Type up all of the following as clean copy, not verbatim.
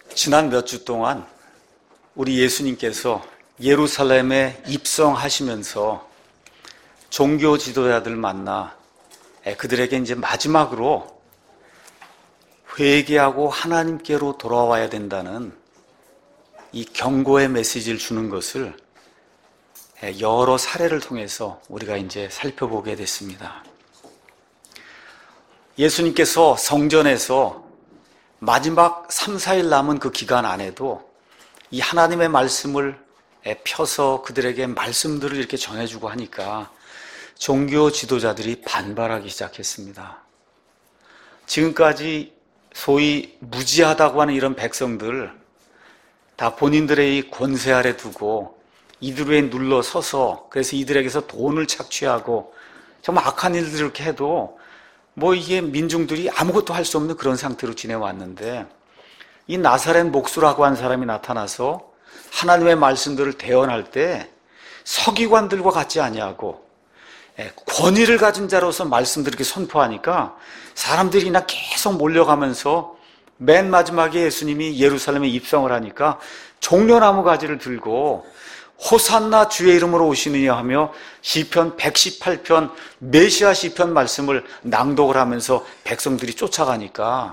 지난 몇 주 동안 우리 예수님께서 예루살렘에 입성하시면서 종교 지도자들 만나 그들에게 이제 마지막으로 회개하고 하나님께로 돌아와야 된다는 이 경고의 메시지를 주는 것을 여러 사례를 통해서 우리가 이제 살펴보게 됐습니다. 예수님께서 성전에서 마지막 3, 4일 남은 그 기간 안에도 이 하나님의 말씀을 펴서 그들에게 말씀들을 이렇게 전해주고 하니까 종교 지도자들이 반발하기 시작했습니다. 지금까지 소위 무지하다고 하는 이런 백성들 다 본인들의 이 권세 아래 두고 이들 위에 눌러서서 그래서 이들에게서 돈을 착취하고 정말 악한 일들을 이렇게 해도 이게 민중들이 아무것도 할 수 없는 그런 상태로 지내왔는데 이 나사렛 목수라고 한 사람이 나타나서 하나님의 말씀들을 대언할 때 서기관들과 같지 아니하고 권위를 가진 자로서 말씀들을 이렇게 선포하니까 사람들이 그냥 계속 몰려가면서 맨 마지막에 예수님이 예루살렘에 입성을 하니까 종려나무 가지를 들고 호산나 주의 이름으로 오시느냐 하며 시편 118편 메시아 시편 말씀을 낭독을 하면서 백성들이 쫓아가니까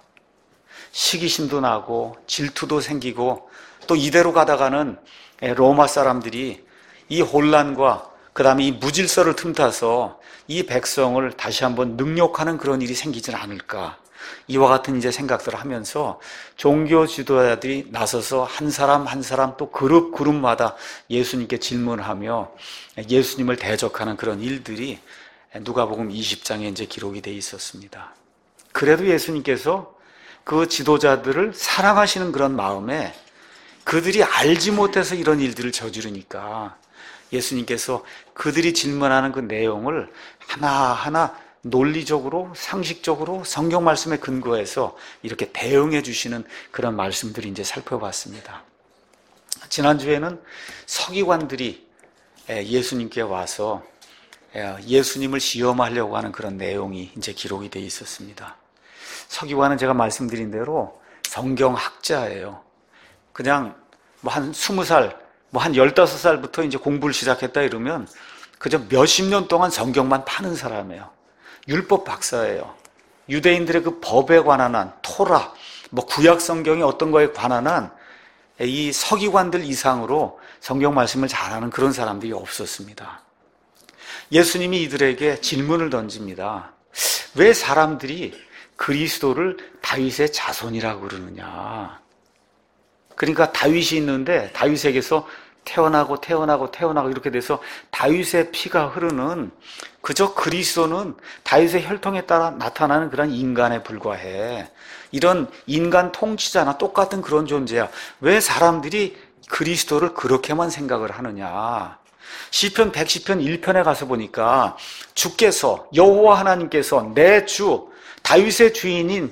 시기심도 나고 질투도 생기고 또 이대로 가다가는 로마 사람들이 이 혼란과 그 다음에 이 무질서를 틈타서 이 백성을 다시 한번 능욕하는 그런 일이 생기진 않을까, 이와 같은 이제 생각들을 하면서 종교 지도자들이 나서서 한 사람 한 사람 또 그룹마다 예수님께 질문하며 예수님을 대적하는 그런 일들이 누가복음 20장에 이제 기록이 되어 있었습니다. 그래도 예수님께서 그 지도자들을 사랑하시는 그런 마음에 그들이 알지 못해서 이런 일들을 저지르니까 예수님께서 그들이 질문하는 그 내용을 하나하나 논리적으로 상식적으로 성경 말씀에 근거해서 이렇게 대응해 주시는 그런 말씀들이 이제 살펴봤습니다. 지난주에는 서기관들이 예수님께 와서 예수님을 시험하려고 하는 그런 내용이 이제 기록이 되어 있었습니다. 서기관은 제가 말씀드린 대로 성경학자예요. 그냥 한 20살, 한 15살부터 이제 공부를 시작했다 이러면 그저 몇십 년 동안 성경만 파는 사람이에요. 율법 박사예요. 유대인들의 그 법에 관한 한 토라, 구약 성경이 어떤 거에 관한 한 이 서기관들 이상으로 성경 말씀을 잘하는 그런 사람들이 없었습니다. 예수님이 이들에게 질문을 던집니다. 왜 사람들이 그리스도를 다윗의 자손이라고 그러느냐? 그러니까 다윗이 있는데 다윗에게서 태어나고 이렇게 돼서 다윗의 피가 흐르는 그저 그리스도는 다윗의 혈통에 따라 나타나는 그런 인간에 불과해. 이런 인간 통치자나 똑같은 그런 존재야. 왜 사람들이 그리스도를 그렇게만 생각을 하느냐? 시편 110편 1편에 가서 보니까 주께서 여호와 하나님께서 내 주 다윗의 주인인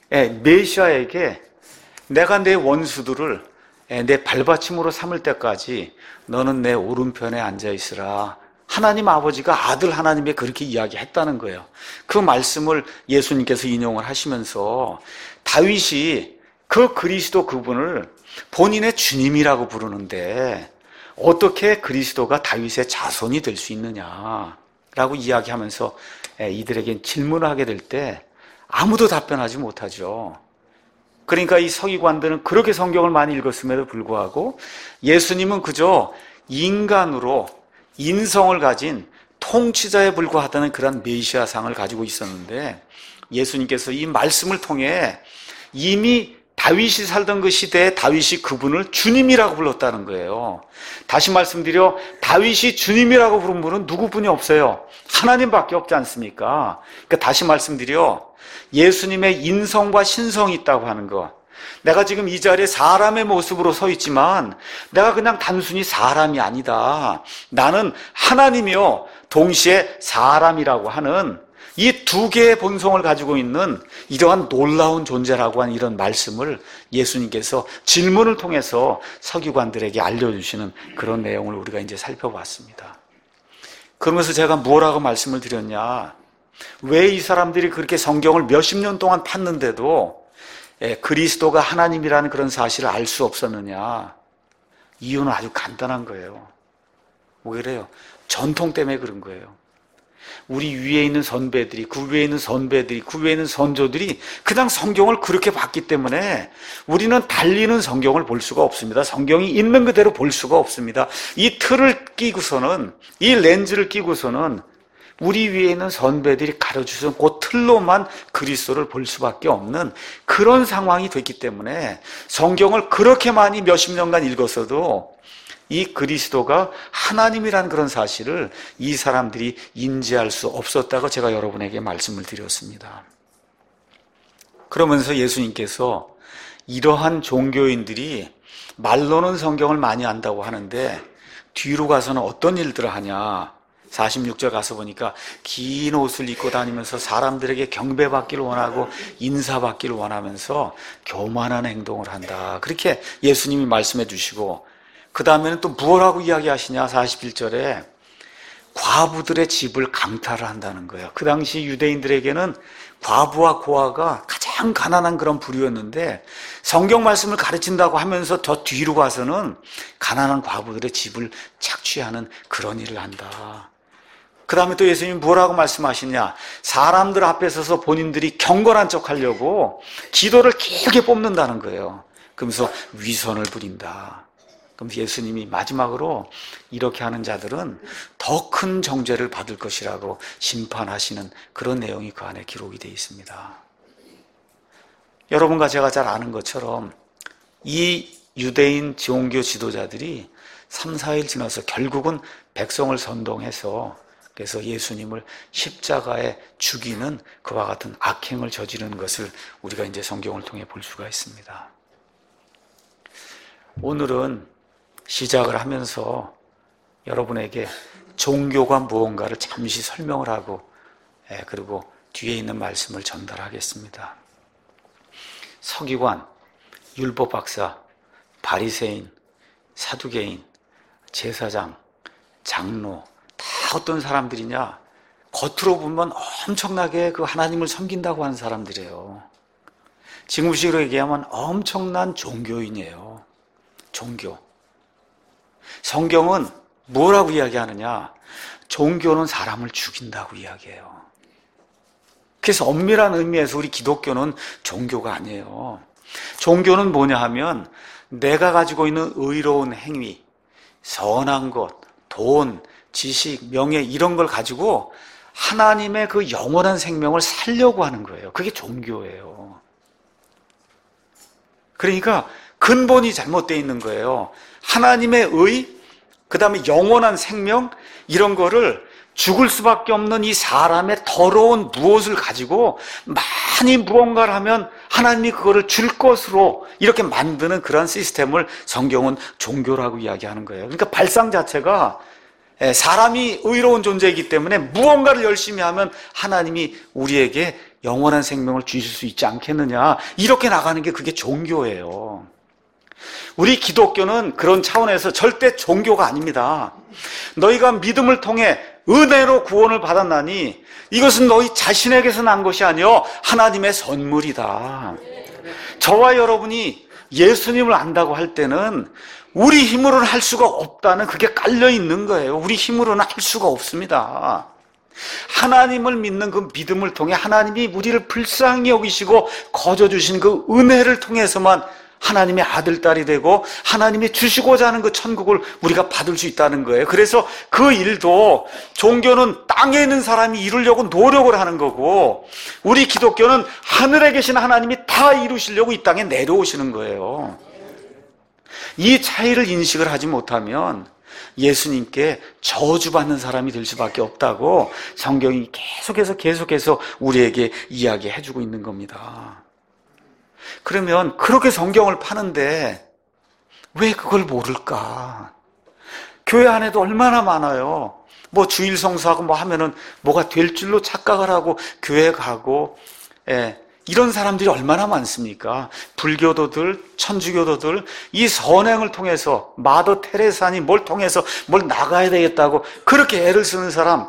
메시아에게 내가 내 원수들을 내 발받침으로 삼을 때까지 너는 내 오른편에 앉아있으라. 하나님 아버지가 아들 하나님에 그렇게 이야기했다는 거예요. 그 말씀을 예수님께서 인용을 하시면서 다윗이 그 그리스도 그분을 본인의 주님이라고 부르는데 어떻게 그리스도가 다윗의 자손이 될 수 있느냐라고 이야기하면서 이들에게 질문을 하게 될 때 아무도 답변하지 못하죠. 그러니까 이 서기관들은 그렇게 성경을 많이 읽었음에도 불구하고 예수님은 그저 인간으로 인성을 가진 통치자에 불과하다는 그런 메시아상을 가지고 있었는데 예수님께서 이 말씀을 통해 이미 다윗이 살던 그 시대에 다윗이 그분을 주님이라고 불렀다는 거예요. 다시 말씀드려 다윗이 주님이라고 부른 분은 누구뿐이 없어요. 하나님밖에 없지 않습니까? 그러니까 다시 말씀드려 예수님의 인성과 신성이 있다고 하는 것. 내가 지금 이 자리에 사람의 모습으로 서 있지만 내가 그냥 단순히 사람이 아니다. 나는 하나님이요 동시에 사람이라고 하는 이 두 개의 본성을 가지고 있는 이러한 놀라운 존재라고 하는 이런 말씀을 예수님께서 질문을 통해서 서기관들에게 알려주시는 그런 내용을 우리가 이제 살펴봤습니다. 그러면서 제가 뭐라고 말씀을 드렸냐? 왜 이 사람들이 그렇게 성경을 몇십 년 동안 팠는데도 그리스도가 하나님이라는 그런 사실을 알 수 없었느냐? 이유는 아주 간단한 거예요. 왜 그래요? 전통 때문에 그런 거예요. 우리 위에 있는 선배들이, 그 위에 있는 선배들이, 그 위에 있는 선조들이 그냥 성경을 그렇게 봤기 때문에 우리는 달리는 성경을 볼 수가 없습니다. 성경이 있는 그대로 볼 수가 없습니다. 이 틀을 끼고서는, 이 렌즈를 끼고서는 우리 위에 있는 선배들이 가르쳐준 그 틀로만 그리스도를 볼 수밖에 없는 그런 상황이 됐기 때문에 성경을 그렇게 많이 몇십 년간 읽었어도 이 그리스도가 하나님이라는 그런 사실을 이 사람들이 인지할 수 없었다고 제가 여러분에게 말씀을 드렸습니다. 그러면서 예수님께서 이러한 종교인들이 말로는 성경을 많이 안다고 하는데 뒤로 가서는 어떤 일들을 하냐? 46절 가서 보니까 긴 옷을 입고 다니면서 사람들에게 경배받기를 원하고 인사받기를 원하면서 교만한 행동을 한다. 그렇게 예수님이 말씀해 주시고 그 다음에는 또 무엇라고 이야기하시냐? 41절에 과부들의 집을 강탈을 한다는 거예요. 그 당시 유대인들에게는 과부와 고아가 가장 가난한 그런 부류였는데 성경 말씀을 가르친다고 하면서 더 뒤로 가서는 가난한 과부들의 집을 착취하는 그런 일을 한다. 그 다음에 또 예수님이 뭐라고 말씀하시냐? 사람들 앞에 서서 본인들이 경건한 척 하려고 기도를 길게 뽑는다는 거예요. 그러면서 위선을 부린다. 그럼 예수님이 마지막으로 이렇게 하는 자들은 더 큰 정죄를 받을 것이라고 심판하시는 그런 내용이 그 안에 기록이 되어 있습니다. 여러분과 제가 잘 아는 것처럼 이 유대인 종교 지도자들이 3, 4일 지나서 결국은 백성을 선동해서 그래서 예수님을 십자가에 죽이는 그와 같은 악행을 저지르는 것을 우리가 이제 성경을 통해 볼 수가 있습니다. 오늘은 시작을 하면서 여러분에게 종교가 무언가를 잠시 설명을 하고 그리고 뒤에 있는 말씀을 전달하겠습니다. 서기관, 율법 박사, 바리새인, 사두개인, 제사장, 장로 다 어떤 사람들이냐? 겉으로 보면 엄청나게 그 하나님을 섬긴다고 하는 사람들이에요. 지금식으로 얘기하면 엄청난 종교인이에요. 종교. 성경은 뭐라고 이야기하느냐? 종교는 사람을 죽인다고 이야기해요. 그래서 엄밀한 의미에서 우리 기독교는 종교가 아니에요. 종교는 뭐냐 하면 내가 가지고 있는 의로운 행위, 선한 것, 돈, 지식, 명예 이런 걸 가지고 하나님의 그 영원한 생명을 살려고 하는 거예요. 그게 종교예요. 그러니까 근본이 잘못되어 있는 거예요. 하나님의 의, 그 다음에 영원한 생명 이런 거를 죽을 수밖에 없는 이 사람의 더러운 무엇을 가지고 많이 무언가를 하면 하나님이 그거를 줄 것으로 이렇게 만드는 그런 시스템을 성경은 종교라고 이야기하는 거예요. 그러니까 발상 자체가 사람이 의로운 존재이기 때문에 무언가를 열심히 하면 하나님이 우리에게 영원한 생명을 주실 수 있지 않겠느냐 이렇게 나가는 게 그게 종교예요. 우리 기독교는 그런 차원에서 절대 종교가 아닙니다. 너희가 믿음을 통해 은혜로 구원을 받았나니 이것은 너희 자신에게서 난 것이 아니요 하나님의 선물이다. 저와 여러분이 예수님을 안다고 할 때는 우리 힘으로는 할 수가 없다는 그게 깔려 있는 거예요. 우리 힘으로는 할 수가 없습니다. 하나님을 믿는 그 믿음을 통해 하나님이 우리를 불쌍히 여기시고 거저 주신 그 은혜를 통해서만 하나님의 아들, 딸이 되고 하나님이 주시고자 하는 그 천국을 우리가 받을 수 있다는 거예요. 그래서 그 일도 종교는 땅에 있는 사람이 이루려고 노력을 하는 거고 우리 기독교는 하늘에 계신 하나님이 다 이루시려고 이 땅에 내려오시는 거예요. 이 차이를 인식을 하지 못하면 예수님께 저주받는 사람이 될 수밖에 없다고 성경이 계속해서 우리에게 이야기해주고 있는 겁니다. 그러면 그렇게 성경을 파는데 왜 그걸 모를까? 교회 안에도 얼마나 많아요. 뭐 주일 성수하고 뭐 하면은 뭐가 될 줄로 착각을 하고 교회 가고 이런 사람들이 얼마나 많습니까? 불교도들, 천주교도들 이 선행을 통해서 마더 테레사니 뭘 통해서 뭘 나가야 되겠다고 그렇게 애를 쓰는 사람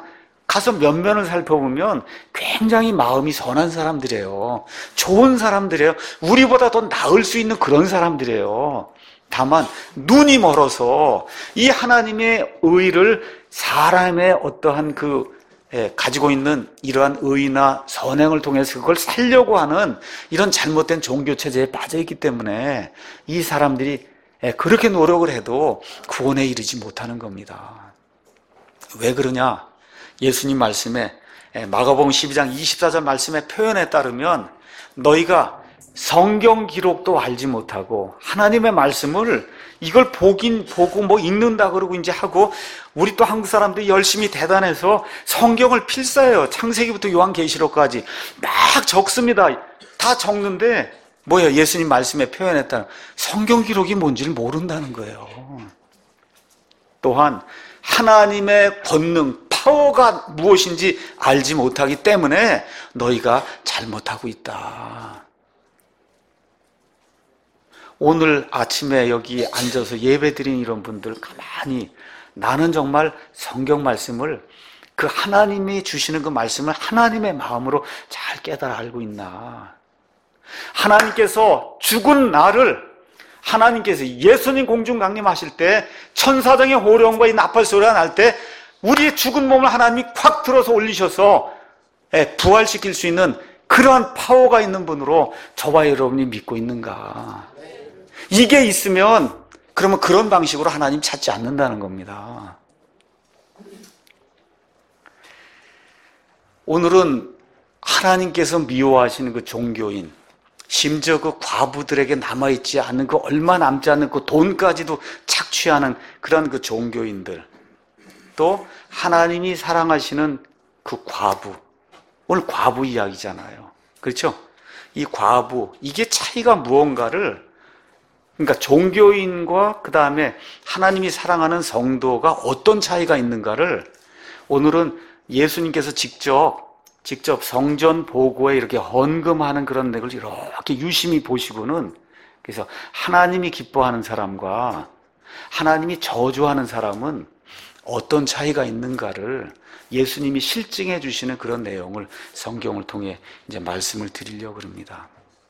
가서 면면을 살펴보면 굉장히 마음이 선한 사람들이에요. 좋은 사람들이에요. 우리보다 더 나을 수 있는 그런 사람들이에요. 다만 눈이 멀어서 이 하나님의 의를 사람의 어떠한 가지고 있는 이러한 의나 선행을 통해서 그걸 살려고 하는 이런 잘못된 종교체제에 빠져있기 때문에 이 사람들이 그렇게 노력을 해도 구원에 이르지 못하는 겁니다. 왜 그러냐? 예수님 말씀에 마가복음 12장 24절 말씀의 표현에 따르면 너희가 성경 기록도 알지 못하고 하나님의 말씀을 이걸 보고 뭐 읽는다 그러고 이제 하고 우리 또 한국 사람들이 열심히 대단해서 성경을 필사해요. 창세기부터 요한계시록까지 막 적습니다. 다 적는데 뭐예요? 예수님 말씀에 표현에 따른 성경 기록이 뭔지를 모른다는 거예요. 또한 하나님의 권능, 파워가 무엇인지 알지 못하기 때문에 너희가 잘못하고 있다. 오늘 아침에 여기 앉아서 예배드린 이런 분들 가만히 나는 정말 성경 말씀을 그 하나님이 주시는 그 말씀을 하나님의 마음으로 잘 깨달아 알고 있나? 하나님께서 죽은 나를 하나님께서 예수님 공중 강림하실 때 천사장의 호령과 이 나팔 소리가 날 때 우리의 죽은 몸을 하나님이 콱 들어서 올리셔서 부활시킬 수 있는 그러한 파워가 있는 분으로 저와 여러분이 믿고 있는가? 이게 있으면 그러면 그런 방식으로 하나님 찾지 않는다는 겁니다. 오늘은 하나님께서 미워하시는 그 종교인, 심지어 그 과부들에게 남아있지 않은 그 얼마 남지 않는 그 돈까지도 착취하는 그런 그 종교인들, 또 하나님이 사랑하시는 그 과부, 오늘 과부 이야기잖아요. 그렇죠? 이 과부, 이게 차이가 무언가를, 그러니까 종교인과 그 다음에 하나님이 사랑하는 성도가 어떤 차이가 있는가를 오늘은 예수님께서 직접 성전 보고에 이렇게 헌금하는 그런 내용을 이렇게 유심히 보시고는, 그래서 하나님이 기뻐하는 사람과 하나님이 저주하는 사람은 어떤 차이가 있는가를 예수님이 실증해 주시는 그런 내용을 성경을 통해 이제 말씀을 드리려고 합니다.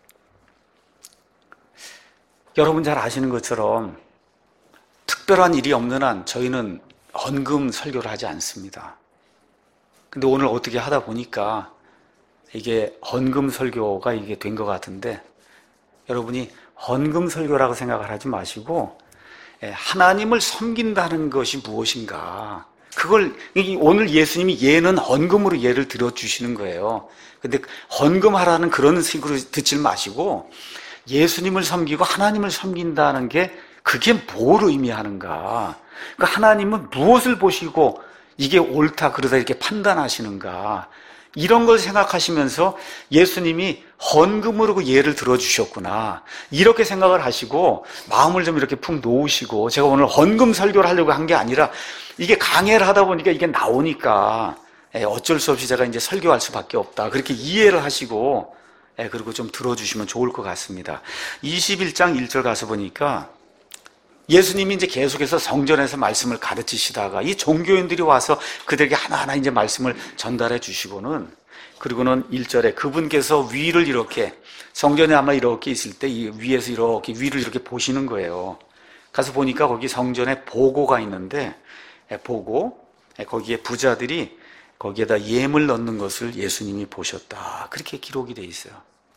여러분 잘 아시는 것처럼 특별한 일이 없는 한 저희는 헌금 설교를 하지 않습니다. 근데 오늘 어떻게 하다 보니까 이게 헌금 설교가 이게 된 것 같은데, 여러분이 헌금 설교라고 생각을 하지 마시고 하나님을 섬긴다는 것이 무엇인가, 그걸 오늘 예수님이 예는 헌금으로 예를 들어주시는 거예요. 근데 헌금하라는 그런 식으로 듣지 마시고 예수님을 섬기고 하나님을 섬긴다는 게 그게 뭘 의미하는가, 그러니까 하나님은 무엇을 보시고 이게 옳다 그러다 이렇게 판단하시는가, 이런 걸 생각하시면서 예수님이 헌금으로 그 예를 들어주셨구나 이렇게 생각을 하시고 마음을 좀 이렇게 푹 놓으시고, 제가 오늘 헌금 설교를 하려고 한 게 아니라 이게 강해를 하다 보니까 이게 나오니까 어쩔 수 없이 제가 이제 설교할 수밖에 없다 그렇게 이해를 하시고 그리고 좀 들어주시면 좋을 것 같습니다. 21장 1절 가서 보니까 예수님이 이제 계속해서 성전에서 말씀을 가르치시다가 이 종교인들이 와서 그들에게 하나하나 이제 말씀을 전달해 주시고는, 그리고는 1절에 그분께서 위를 이렇게, 성전에 아마 이렇게 있을 때 이 위에서 이렇게 위를 이렇게 보시는 거예요. 가서 보니까 거기 성전에 보고가 있는데, 보고, 거기에 부자들이 거기에다 예물 넣는 것을 예수님이 보셨다 그렇게 기록이 돼 있어요.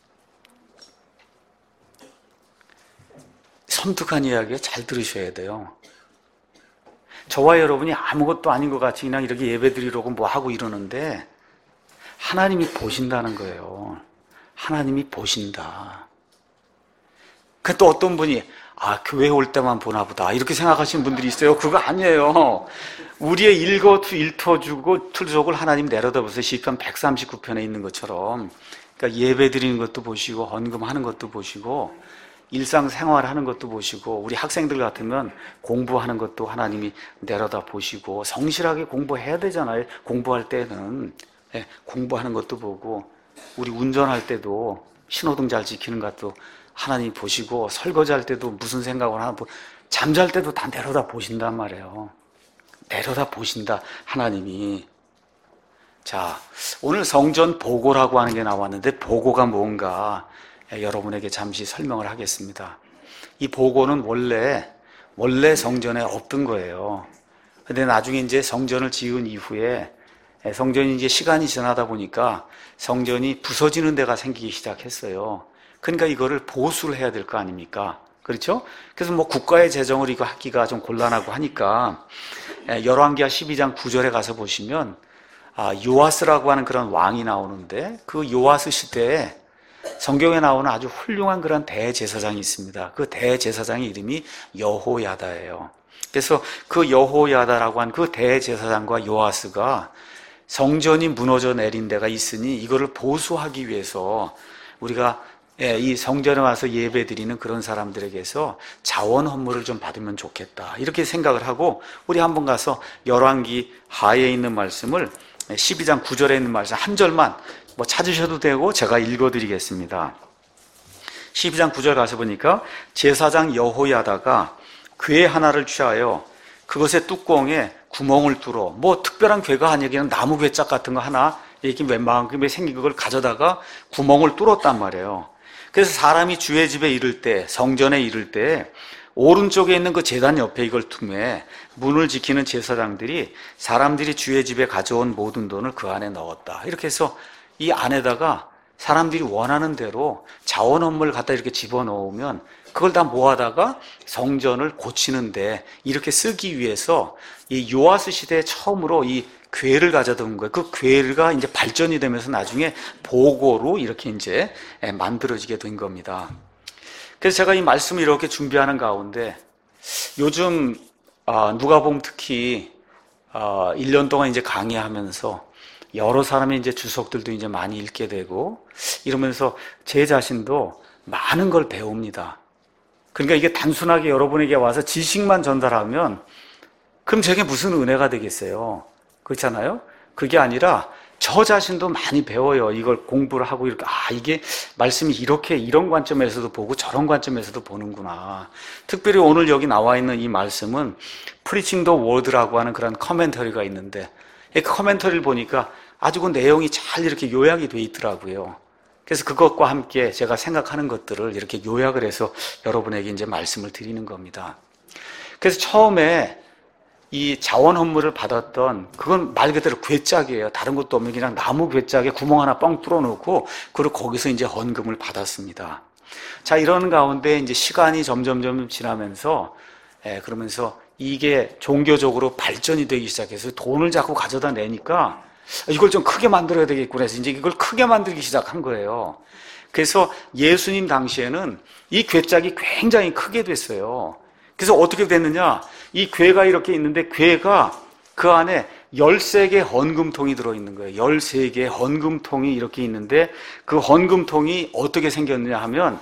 섬뜩한 이야기에 잘 들으셔야 돼요. 저와 여러분이 아무것도 아닌 것 같이 그냥 이렇게 예배드리려고 뭐 하고 이러는데 하나님이 보신다는 거예요. 하나님이 보신다. 그 또 어떤 분이 교회 올 때만 보나 보다 이렇게 생각하시는 분들이 있어요. 그거 아니에요. 우리의 일터주고 틀속을 하나님 내려다보세요. 시편 139편에 있는 것처럼, 그러니까 예배 드리는 것도 보시고 헌금하는 것도 보시고 일상생활하는 것도 보시고, 우리 학생들 같으면 공부하는 것도 하나님이 내려다 보시고, 성실하게 공부해야 되잖아요. 공부할 때는 공부하는 것도 보고, 우리 운전할 때도 신호등 잘 지키는 것도 하나님이 보시고, 설거지할 때도 무슨 생각을 하나, 잠잘 때도 다 내려다 보신단 말이에요. 내려다 보신다 하나님이. 자, 오늘 성전 보고라고 하는 게 나왔는데 보고가 뭔가 여러분에게 잠시 설명을 하겠습니다. 이 보고는 원래 성전에 없던 거예요. 근데 나중에 이제 성전을 지은 이후에 성전이 이제 시간이 지나다 보니까 성전이 부서지는 데가 생기기 시작했어요. 그러니까 이거를 보수를 해야 될 거 아닙니까? 그렇죠? 그래서 뭐 국가의 재정을 이거 하기가 좀 곤란하고 하니까 열왕기하 12장 9절에 가서 보시면 요아스라고 하는 그런 왕이 나오는데 그 요아스 시대에 성경에 나오는 아주 훌륭한 그런 대제사장이 있습니다. 그 대제사장의 이름이 여호야다예요. 그래서 그 여호야다라고 한 그 대제사장과 요아스가 성전이 무너져 내린 데가 있으니 이거를 보수하기 위해서 우리가 이 성전에 와서 예배 드리는 그런 사람들에게서 자원 헌물을 좀 받으면 좋겠다. 이렇게 생각을 하고 우리 한번 가서 열왕기 하에 있는 말씀을 12장 9절에 있는 말씀 한 절만 뭐 찾으셔도 되고 제가 읽어드리겠습니다. 12장 9절 가서 보니까 제사장 여호야다가 궤 하나를 취하여 그것의 뚜껑에 구멍을 뚫어 뭐 특별한 궤가 아니라 그냥 나무 궤짝 같은 거 하나 이렇게 웬만큼에 생긴 그걸 가져다가 구멍을 뚫었단 말이에요. 그래서 사람이 주의 집에 이를 때 성전에 이를 때 오른쪽에 있는 그 제단 옆에 이걸 tum에 문을 지키는 제사장들이 사람들이 주의 집에 가져온 모든 돈을 그 안에 넣었다. 이렇게 해서 이 안에다가 사람들이 원하는 대로 자원 헌물을 갖다 이렇게 집어넣으면 그걸 다 모아다가 성전을 고치는데 이렇게 쓰기 위해서 이 요아스 시대에 처음으로 이 궤를 가져다 온 거예요. 그 궤가 이제 발전이 되면서 나중에 보고로 이렇게 이제 만들어지게 된 겁니다. 그래서 제가 이 말씀을 이렇게 준비하는 가운데 요즘 누가복음 특히 1년 동안 이제 강의하면서 여러 사람의 이제 주석들도 이제 많이 읽게 되고 이러면서 제 자신도 많은 걸 배웁니다. 그러니까 이게 단순하게 여러분에게 와서 지식만 전달하면 그럼 제게 무슨 은혜가 되겠어요? 그렇잖아요? 그게 아니라 저 자신도 많이 배워요. 이걸 공부를 하고 이렇게 이게 말씀이 이렇게 이런 관점에서도 보고 저런 관점에서도 보는구나. 특별히 오늘 여기 나와 있는 이 말씀은 Preaching the Word라고 하는 그런 커멘터리가 있는데 그 커멘터리를 보니까 아주 그 내용이 잘 이렇게 요약이 돼 있더라고요. 그래서 그것과 함께 제가 생각하는 것들을 이렇게 요약을 해서 여러분에게 이제 말씀을 드리는 겁니다. 그래서 처음에 이 자원 헌물을 받았던 그건 말 그대로 궤짝이에요. 다른 것도 없는 그냥 나무 궤짝에 구멍 하나 뻥 뚫어 놓고 그리고 거기서 이제 헌금을 받았습니다. 자, 이런 가운데 이제 시간이 점점 지나면서 그러면서 이게 종교적으로 발전이 되기 시작해서 돈을 자꾸 가져다 내니까 이걸 좀 크게 만들어야 되겠구나 해서 이제 이걸 크게 만들기 시작한 거예요. 그래서 예수님 당시에는 이 궤짝이 굉장히 크게 됐어요. 그래서 어떻게 됐느냐? 이 궤가 이렇게 있는데 궤가 그 안에 13개 헌금통이 들어있는 거예요. 13개 헌금통이 이렇게 있는데 그 헌금통이 어떻게 생겼느냐 하면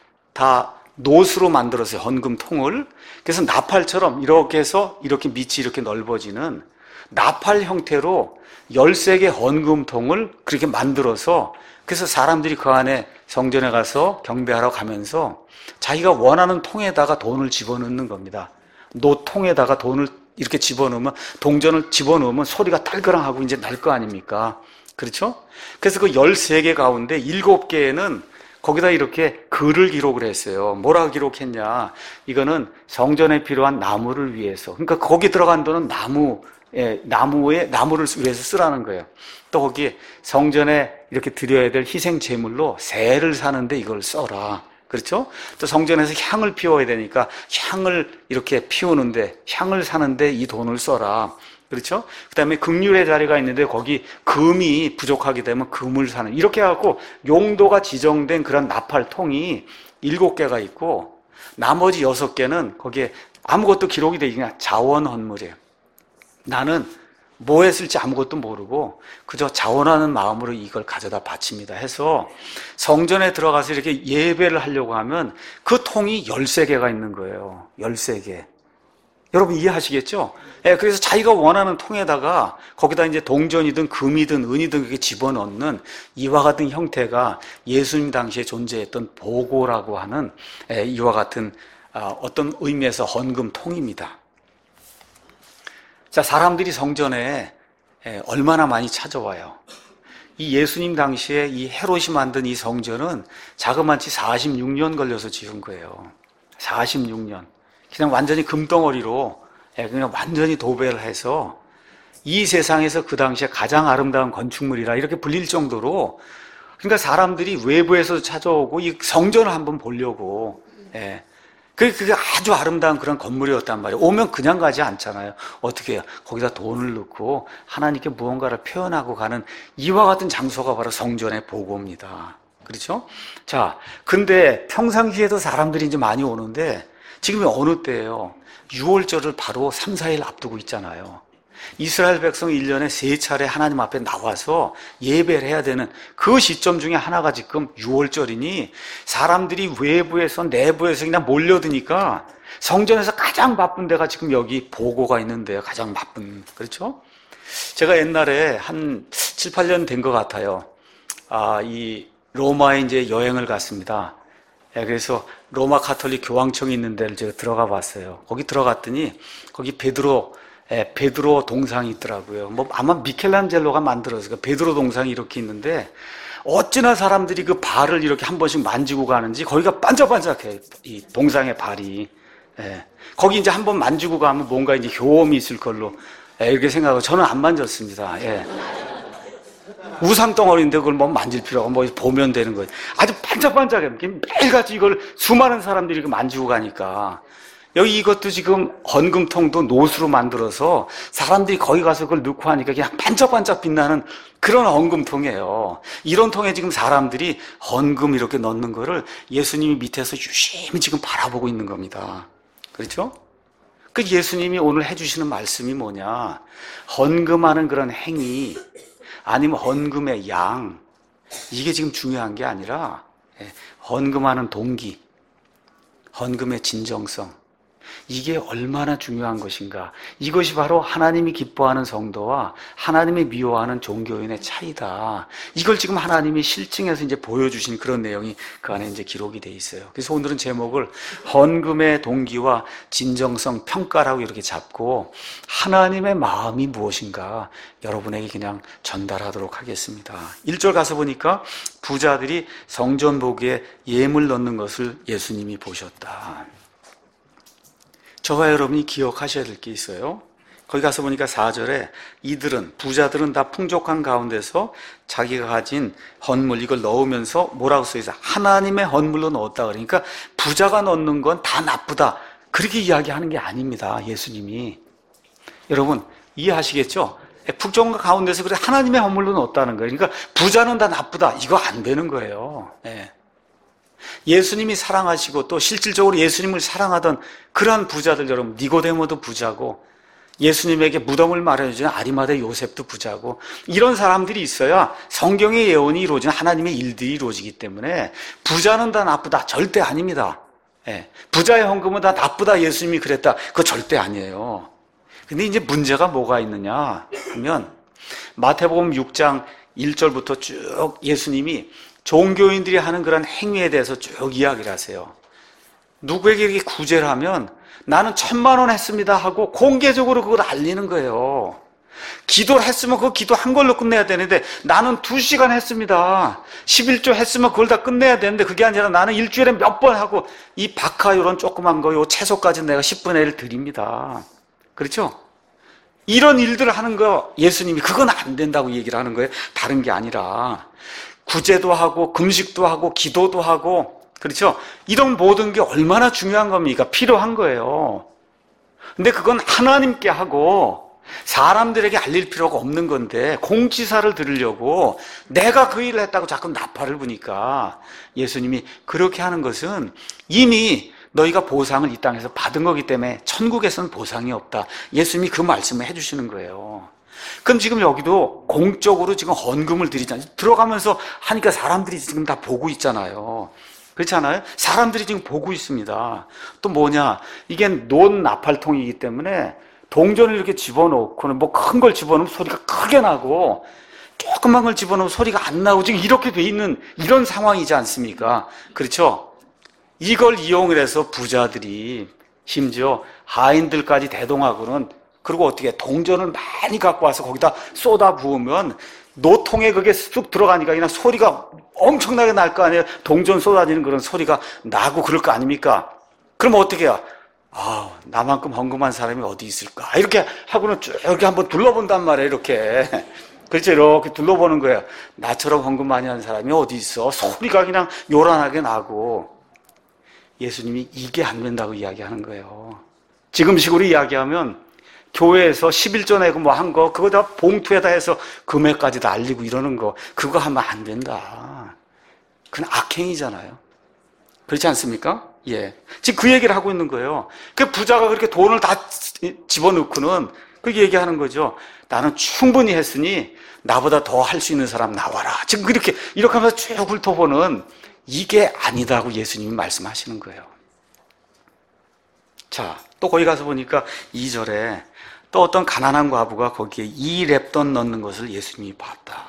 다 노스로 만들었어요. 헌금통을. 그래서 나팔처럼 이렇게 해서 이렇게 밑이 이렇게 넓어지는 나팔 형태로 13개 헌금통을 그렇게 만들어서 그래서 사람들이 그 안에 성전에 가서 경배하러 가면서 자기가 원하는 통에다가 돈을 집어넣는 겁니다. 노통에다가 돈을 이렇게 집어넣으면 동전을 집어넣으면 소리가 딸그랑하고 이제 날 거 아닙니까? 그렇죠? 그래서 그 13개 가운데 7개는 거기다 이렇게 글을 기록을 했어요. 뭐라고 기록했냐? 이거는 성전에 필요한 나무를 위해서. 그러니까 거기 들어간 돈은 나무를 위해서 쓰라는 거예요. 또 거기에 성전에 이렇게 드려야 될 희생 제물로 새를 사는데 이걸 써라. 그렇죠? 또 성전에서 향을 피워야 되니까 향을 이렇게 피우는데 향을 사는데 이 돈을 써라. 그렇죠? 그 다음에 긍휼의 자리가 있는데 거기 금이 부족하게 되면 금을 사는 이렇게 해갖고 용도가 지정된 그런 나팔통이 7개가 있고 나머지 6개는 거기에 아무것도 기록이 되지 그냥 자원 헌물이에요. 나는 뭐 했을지 아무것도 모르고 그저 자원하는 마음으로 이걸 가져다 바칩니다 해서 성전에 들어가서 이렇게 예배를 하려고 하면 그 통이 13개가 있는 거예요. 13개. 여러분 이해하시겠죠? 그래서 자기가 원하는 통에다가 거기다 이제 동전이든 금이든 은이든 그렇게 집어넣는 이와 같은 형태가 예수님 당시에 존재했던 보고라고 하는 이와 같은 어떤 의미에서 헌금통입니다. 자, 사람들이 성전에 얼마나 많이 찾아와요. 이 예수님 당시에 이 헤롯이 만든 이 성전은 자그마치 46년 걸려서 지은 거예요. 46년. 그냥 완전히 금덩어리로 그냥 완전히 도배를 해서 이 세상에서 그 당시에 가장 아름다운 건축물이라 이렇게 불릴 정도로, 그러니까 사람들이 외부에서 찾아오고 이 성전을 한번 보려고, 그게 아주 아름다운 그런 건물이었단 말이에요. 오면 그냥 가지 않잖아요. 어떻게 해요? 거기다 돈을 넣고 하나님께 무언가를 표현하고 가는 이와 같은 장소가 바로 성전의 보고입니다. 그렇죠? 자, 근데 평상시에도 사람들이 이제 많이 오는데 지금이 어느 때예요? 6월절을 바로 3, 4일 앞두고 있잖아요. 이스라엘 백성이 1년에 3차례 하나님 앞에 나와서 예배를 해야 되는 그 시점 중에 하나가 지금 6월절이니 사람들이 외부에서 내부에서 그냥 몰려드니까 성전에서 가장 바쁜 데가 지금 여기 보고가 있는데요. 가장 바쁜. 그렇죠? 제가 옛날에 한 7, 8년 된 것 같아요. 이 로마에 이제 여행을 갔습니다. 그래서 로마 가톨릭 교황청이 있는 데를 제가 들어가 봤어요. 거기 들어갔더니 거기 베드로 동상이 있더라고요. 아마 미켈란젤로가 만들었어요. 베드로 동상이 이렇게 있는데 어찌나 사람들이 그 발을 이렇게 한 번씩 만지고 가는지 거기가 반짝반짝해, 이 동상의 발이. 거기 이제 한 번 만지고 가면 뭔가 이제 효험이 있을 걸로 이렇게 생각하고 저는 안 만졌습니다. 우상덩어리인데 그걸 만질 필요가 보면 되는 거예요. 아주 반짝반짝해. 매일같이 이걸 수많은 사람들이 만지고 가니까. 여기 이것도 지금 헌금통도 노수로 만들어서 사람들이 거기 가서 그걸 넣고 하니까 그냥 반짝반짝 빛나는 그런 헌금통이에요. 이런 통에 지금 사람들이 헌금 이렇게 넣는 거를 예수님이 밑에서 유심히 지금 바라보고 있는 겁니다. 그렇죠? 그 예수님이 오늘 해주시는 말씀이 뭐냐? 헌금하는 그런 행위, 아니면 헌금의 양, 이게 지금 중요한 게 아니라 헌금하는 동기, 헌금의 진정성, 이게 얼마나 중요한 것인가. 이것이 바로 하나님이 기뻐하는 성도와 하나님이 미워하는 종교인의 차이다. 이걸 지금 하나님이 실증해서 이제 보여주신 그런 내용이 그 안에 이제 기록이 돼 있어요. 그래서 오늘은 제목을 헌금의 동기와 진정성 평가라고 이렇게 잡고 하나님의 마음이 무엇인가 여러분에게 그냥 전달하도록 하겠습니다. 1절 가서 보니까 부자들이 성전 보기에 예물 넣는 것을 예수님이 보셨다. 저와 여러분이 기억하셔야 될 게 있어요. 거기 가서 보니까 4절에 부자들은 다 풍족한 가운데서 자기가 가진 헌물 이걸 넣으면서 뭐라고 써있어요? 하나님의 헌물로 넣었다. 그러니까 부자가 넣는 건 다 나쁘다. 그렇게 이야기하는 게 아닙니다. 예수님이. 여러분 이해하시겠죠? 풍족한 가운데서 그래 하나님의 헌물로 넣었다는 거예요. 그러니까 부자는 다 나쁘다. 이거 안 되는 거예요. 예수님이 사랑하시고 또 실질적으로 예수님을 사랑하던 그러한 부자들, 여러분, 니고데모도 부자고 예수님에게 무덤을 마련해주는 아리마대 요셉도 부자고 이런 사람들이 있어야 성경의 예언이 이루어지는 하나님의 일들이 이루어지기 때문에 부자는 다 나쁘다. 절대 아닙니다. 부자의 헌금은 다 나쁘다. 예수님이 그랬다. 그거 절대 아니에요. 근데 이제 문제가 뭐가 있느냐 하면 마태복음 6장 1절부터 쭉 예수님이 종교인들이 하는 그런 행위에 대해서 쭉 이야기를 하세요. 누구에게 이렇게 구제를 하면 나는 1,000,000원 했습니다 하고 공개적으로 그걸 알리는 거예요. 기도를 했으면 그 기도 한 걸로 끝내야 되는데 나는 2시간 했습니다. 11조 했으면 그걸 다 끝내야 되는데 그게 아니라 나는 일주일에 몇 번 하고 이 박하 요런 조그만 거 요 채소까지 내가 10분의 1 드립니다. 그렇죠? 이런 일들을 하는 거 예수님이 그건 안 된다고 얘기를 하는 거예요. 다른 게 아니라 구제도 하고 금식도 하고 기도도 하고 그렇죠? 이런 모든 게 얼마나 중요한 겁니까? 필요한 거예요. 근데 그건 하나님께 하고 사람들에게 알릴 필요가 없는 건데 공지사를 들으려고 내가 그 일을 했다고 자꾸 나팔을 부니까 예수님이 그렇게 하는 것은 이미 너희가 보상을 이 땅에서 받은 거기 때문에 천국에서는 보상이 없다. 예수님이 그 말씀을 해주시는 거예요. 그럼 지금 여기도 공적으로 지금 헌금을 드리잖아요. 들어가면서 하니까 사람들이 지금 다 보고 있잖아요. 그렇지 않아요? 사람들이 지금 보고 있습니다. 또 뭐냐? 이게 논 나팔통이기 때문에 동전을 이렇게 집어넣고는 뭐 큰 걸 집어넣으면 소리가 크게 나고 조그만 걸 집어넣으면 소리가 안 나고 지금 이렇게 돼 있는 이런 상황이지 않습니까? 그렇죠? 이걸 이용을 해서 부자들이 심지어 하인들까지 대동하고는 그리고 어떻게 동전을 많이 갖고 와서 거기다 쏟아 부으면 노통에 그게 쑥 들어가니까 그냥 소리가 엄청나게 날 거 아니에요. 동전 쏟아지는 그런 소리가 나고 그럴 거 아닙니까? 그럼 어떻게 해요? 아, 나만큼 헌금한 사람이 어디 있을까? 이렇게 하고는 쭉 이렇게 한번 둘러본단 말이에요, 이렇게. 그렇죠, 이렇게 둘러보는 거예요. 나처럼 헌금 많이 하는 사람이 어디 있어? 소리가 그냥 요란하게 나고. 예수님이 이게 안 된다고 이야기하는 거예요. 지금식으로 이야기하면 교회에서 11조 내고 뭐 한 거, 그거 다 봉투에다 해서 금액까지 다 알리고 이러는 거, 그거 하면 안 된다. 그건 악행이잖아요. 그렇지 않습니까? 예. 지금 그 얘기를 하고 있는 거예요. 그 부자가 그렇게 돈을 다 집어넣고는 그렇게 얘기하는 거죠. 나는 충분히 했으니 나보다 더 할 수 있는 사람 나와라. 지금 이렇게 하면서 쭉 훑어보는 이게 아니다고 예수님이 말씀하시는 거예요. 자, 또 거기 가서 보니까 2절에 또 어떤 가난한 과부가 거기에 2렙돈 넣는 것을 예수님이 봤다.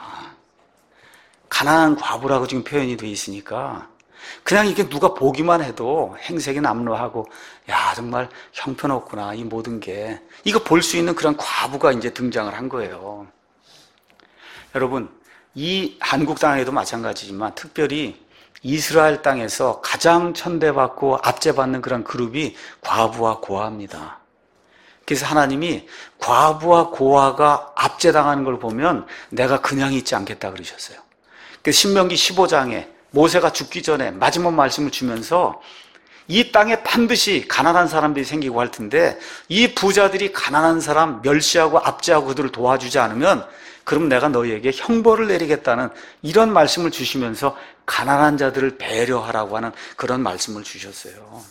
가난한 과부라고 지금 표현이 되어 있으니까 그냥 이게 누가 보기만 해도 행색이 남루하고 야 정말 형편없구나 이 모든 게 이거 볼 수 있는 그런 과부가 이제 등장을 한 거예요. 여러분 이 한국 땅에도 마찬가지지만 특별히 이스라엘 땅에서 가장 천대받고 압제받는 그런 그룹이 과부와 고아입니다. 그래서 하나님이 과부와 고아가 압제당하는 걸 보면 내가 그냥 있지 않겠다 그러셨어요. 그래서 신명기 15장에 모세가 죽기 전에 마지막 말씀을 주면서 이 땅에 반드시 가난한 사람들이 생기고 할 텐데 이 부자들이 가난한 사람 멸시하고 압제하고 그들을 도와주지 않으면 그럼 내가 너희에게 형벌을 내리겠다는 이런 말씀을 주시면서 가난한 자들을 배려하라고 하는 그런 말씀을 주셨어요.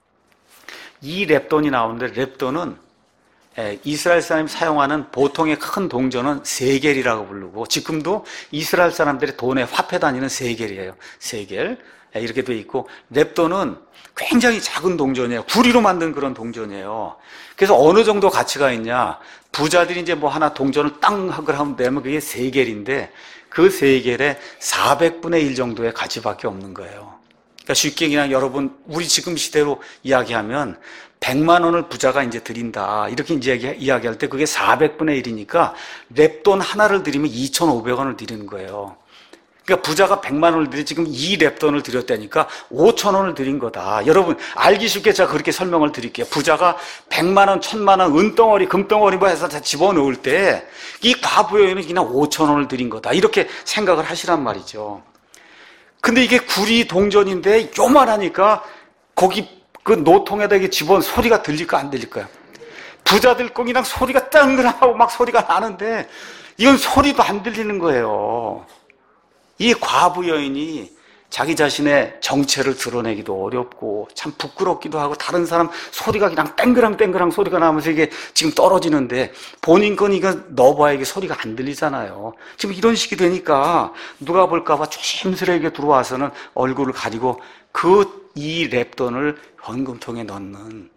이 렙돈이 나오는데 렙돈은 이스라엘 사람이 사용하는 보통의 큰 동전은 세겔이라고 부르고 지금도 이스라엘 사람들의 돈의 화폐 단위는 세겔이에요. 세겔 이렇게 돼 있고 렙돈은 굉장히 작은 동전이에요. 구리로 만든 그런 동전이에요. 그래서 어느 정도 가치가 있냐? 부자들이 이제 뭐 하나 동전을 땅 하면 되면 그게 세겔인데 그 세겔의 400분의 1 정도의 가치밖에 없는 거예요. 그러니까 쉽게 그냥 여러분 우리 지금 시대로 이야기하면 100만 원을 부자가 이제 드린다. 이렇게 이제 이야기할 때 그게 400분의 1이니까 렙돈 하나를 드리면 2,500원을 드리는 거예요. 그러니까 부자가 100만 원을 드리 지금 2렙돈을 드렸다니까 5,000원을 드린 거다. 여러분 알기 쉽게 제가 그렇게 설명을 드릴게요. 부자가 100만 원, 1,000만 원, 은덩어리, 금덩어리 뭐 해서 다 집어넣을 때 이 과부 여인은 그냥 5,000원을 드린 거다. 이렇게 생각을 하시란 말이죠. 근데 이게 구리 동전인데 요만하니까 거기 그 노통에다 이게 집어넣은 소리가 들릴까 안 들릴까요? 부자들 거 그냥 소리가 땡그랑하고 막 소리가 나는데 이건 소리도 안 들리는 거예요. 이 과부 여인이 자기 자신의 정체를 드러내기도 어렵고 참 부끄럽기도 하고 다른 사람 소리가 그냥 땡그랑 소리가 나면서 이게 지금 떨어지는데 본인 건 이거 넣어봐야 이게 소리가 안 들리잖아요. 지금 이런 식이 되니까 누가 볼까봐 조심스레게 들어와서는 얼굴을 가리고 그 이 렙돈을 헌금통에 넣는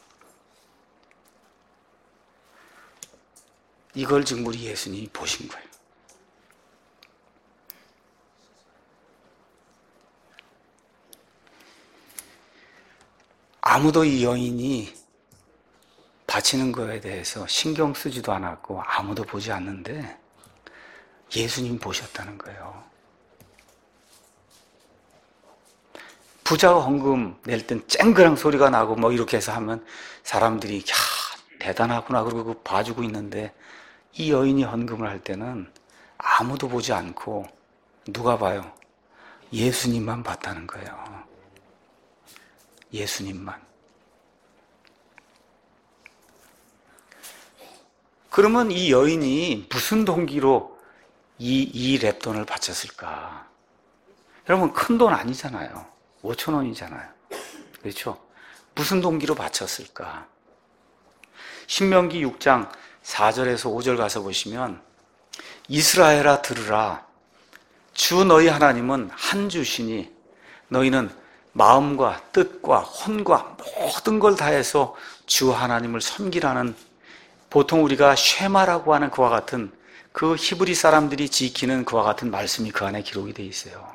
이걸 지금 우리 예수님이 보신 거예요. 아무도 이 여인이 바치는 거에 대해서 신경 쓰지도 않았고 아무도 보지 않는데 예수님 보셨다는 거예요. 부자가 헌금 낼 땐 쨍그랑 소리가 나고 뭐 이렇게 해서 하면 사람들이 야 대단하구나 그러고 봐주고 있는데 이 여인이 헌금을 할 때는 아무도 보지 않고 누가 봐요? 예수님만 봤다는 거예요. 예수님만. 그러면 이 여인이 무슨 동기로 이 렙돈을 바쳤을까? 여러분 큰 돈 아니잖아요. 5,000원이잖아요. 그렇죠? 무슨 동기로 바쳤을까? 신명기 6장 4절에서 5절 가서 보시면 이스라엘아 들으라. 주 너희 하나님은 한 주시니 너희는 마음과 뜻과 혼과 모든 걸 다해서 주 하나님을 섬기라는 보통 우리가 쉐마라고 하는 그와 같은 그 히브리 사람들이 지키는 그와 같은 말씀이 그 안에 기록이 되어 있어요.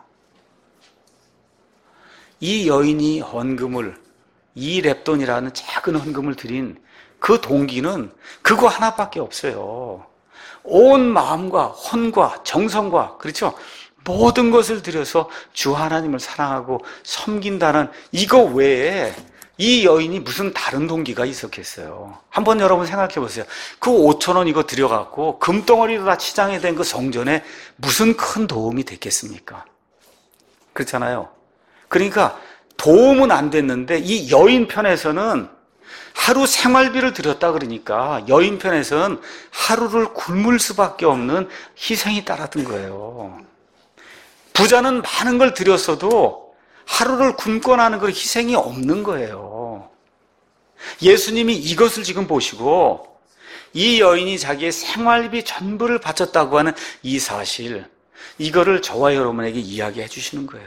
이 여인이 헌금을 이 렙돈이라는 작은 헌금을 드린 그 동기는 그거 하나밖에 없어요. 온 마음과 혼과 정성과, 그렇죠? 모든 것을 들여서 주 하나님을 사랑하고 섬긴다는 이거 외에 이 여인이 무슨 다른 동기가 있었겠어요? 한번 여러분 생각해 보세요. 그 5,000원 이거 들여갖고 금덩어리로 다 치장해 된 그 성전에 무슨 큰 도움이 됐겠습니까? 그렇잖아요. 그러니까 도움은 안 됐는데 이 여인 편에서는 하루 생활비를 들였다 그러니까 여인 편에서는 하루를 굶을 수밖에 없는 희생이 따랐던 거예요. 부자는 많은 걸 들였어도 하루를 굶거나 하는 그런 희생이 없는 거예요. 예수님이 이것을 지금 보시고 이 여인이 자기의 생활비 전부를 바쳤다고 하는 이 사실, 이거를 저와 여러분에게 이야기해 주시는 거예요.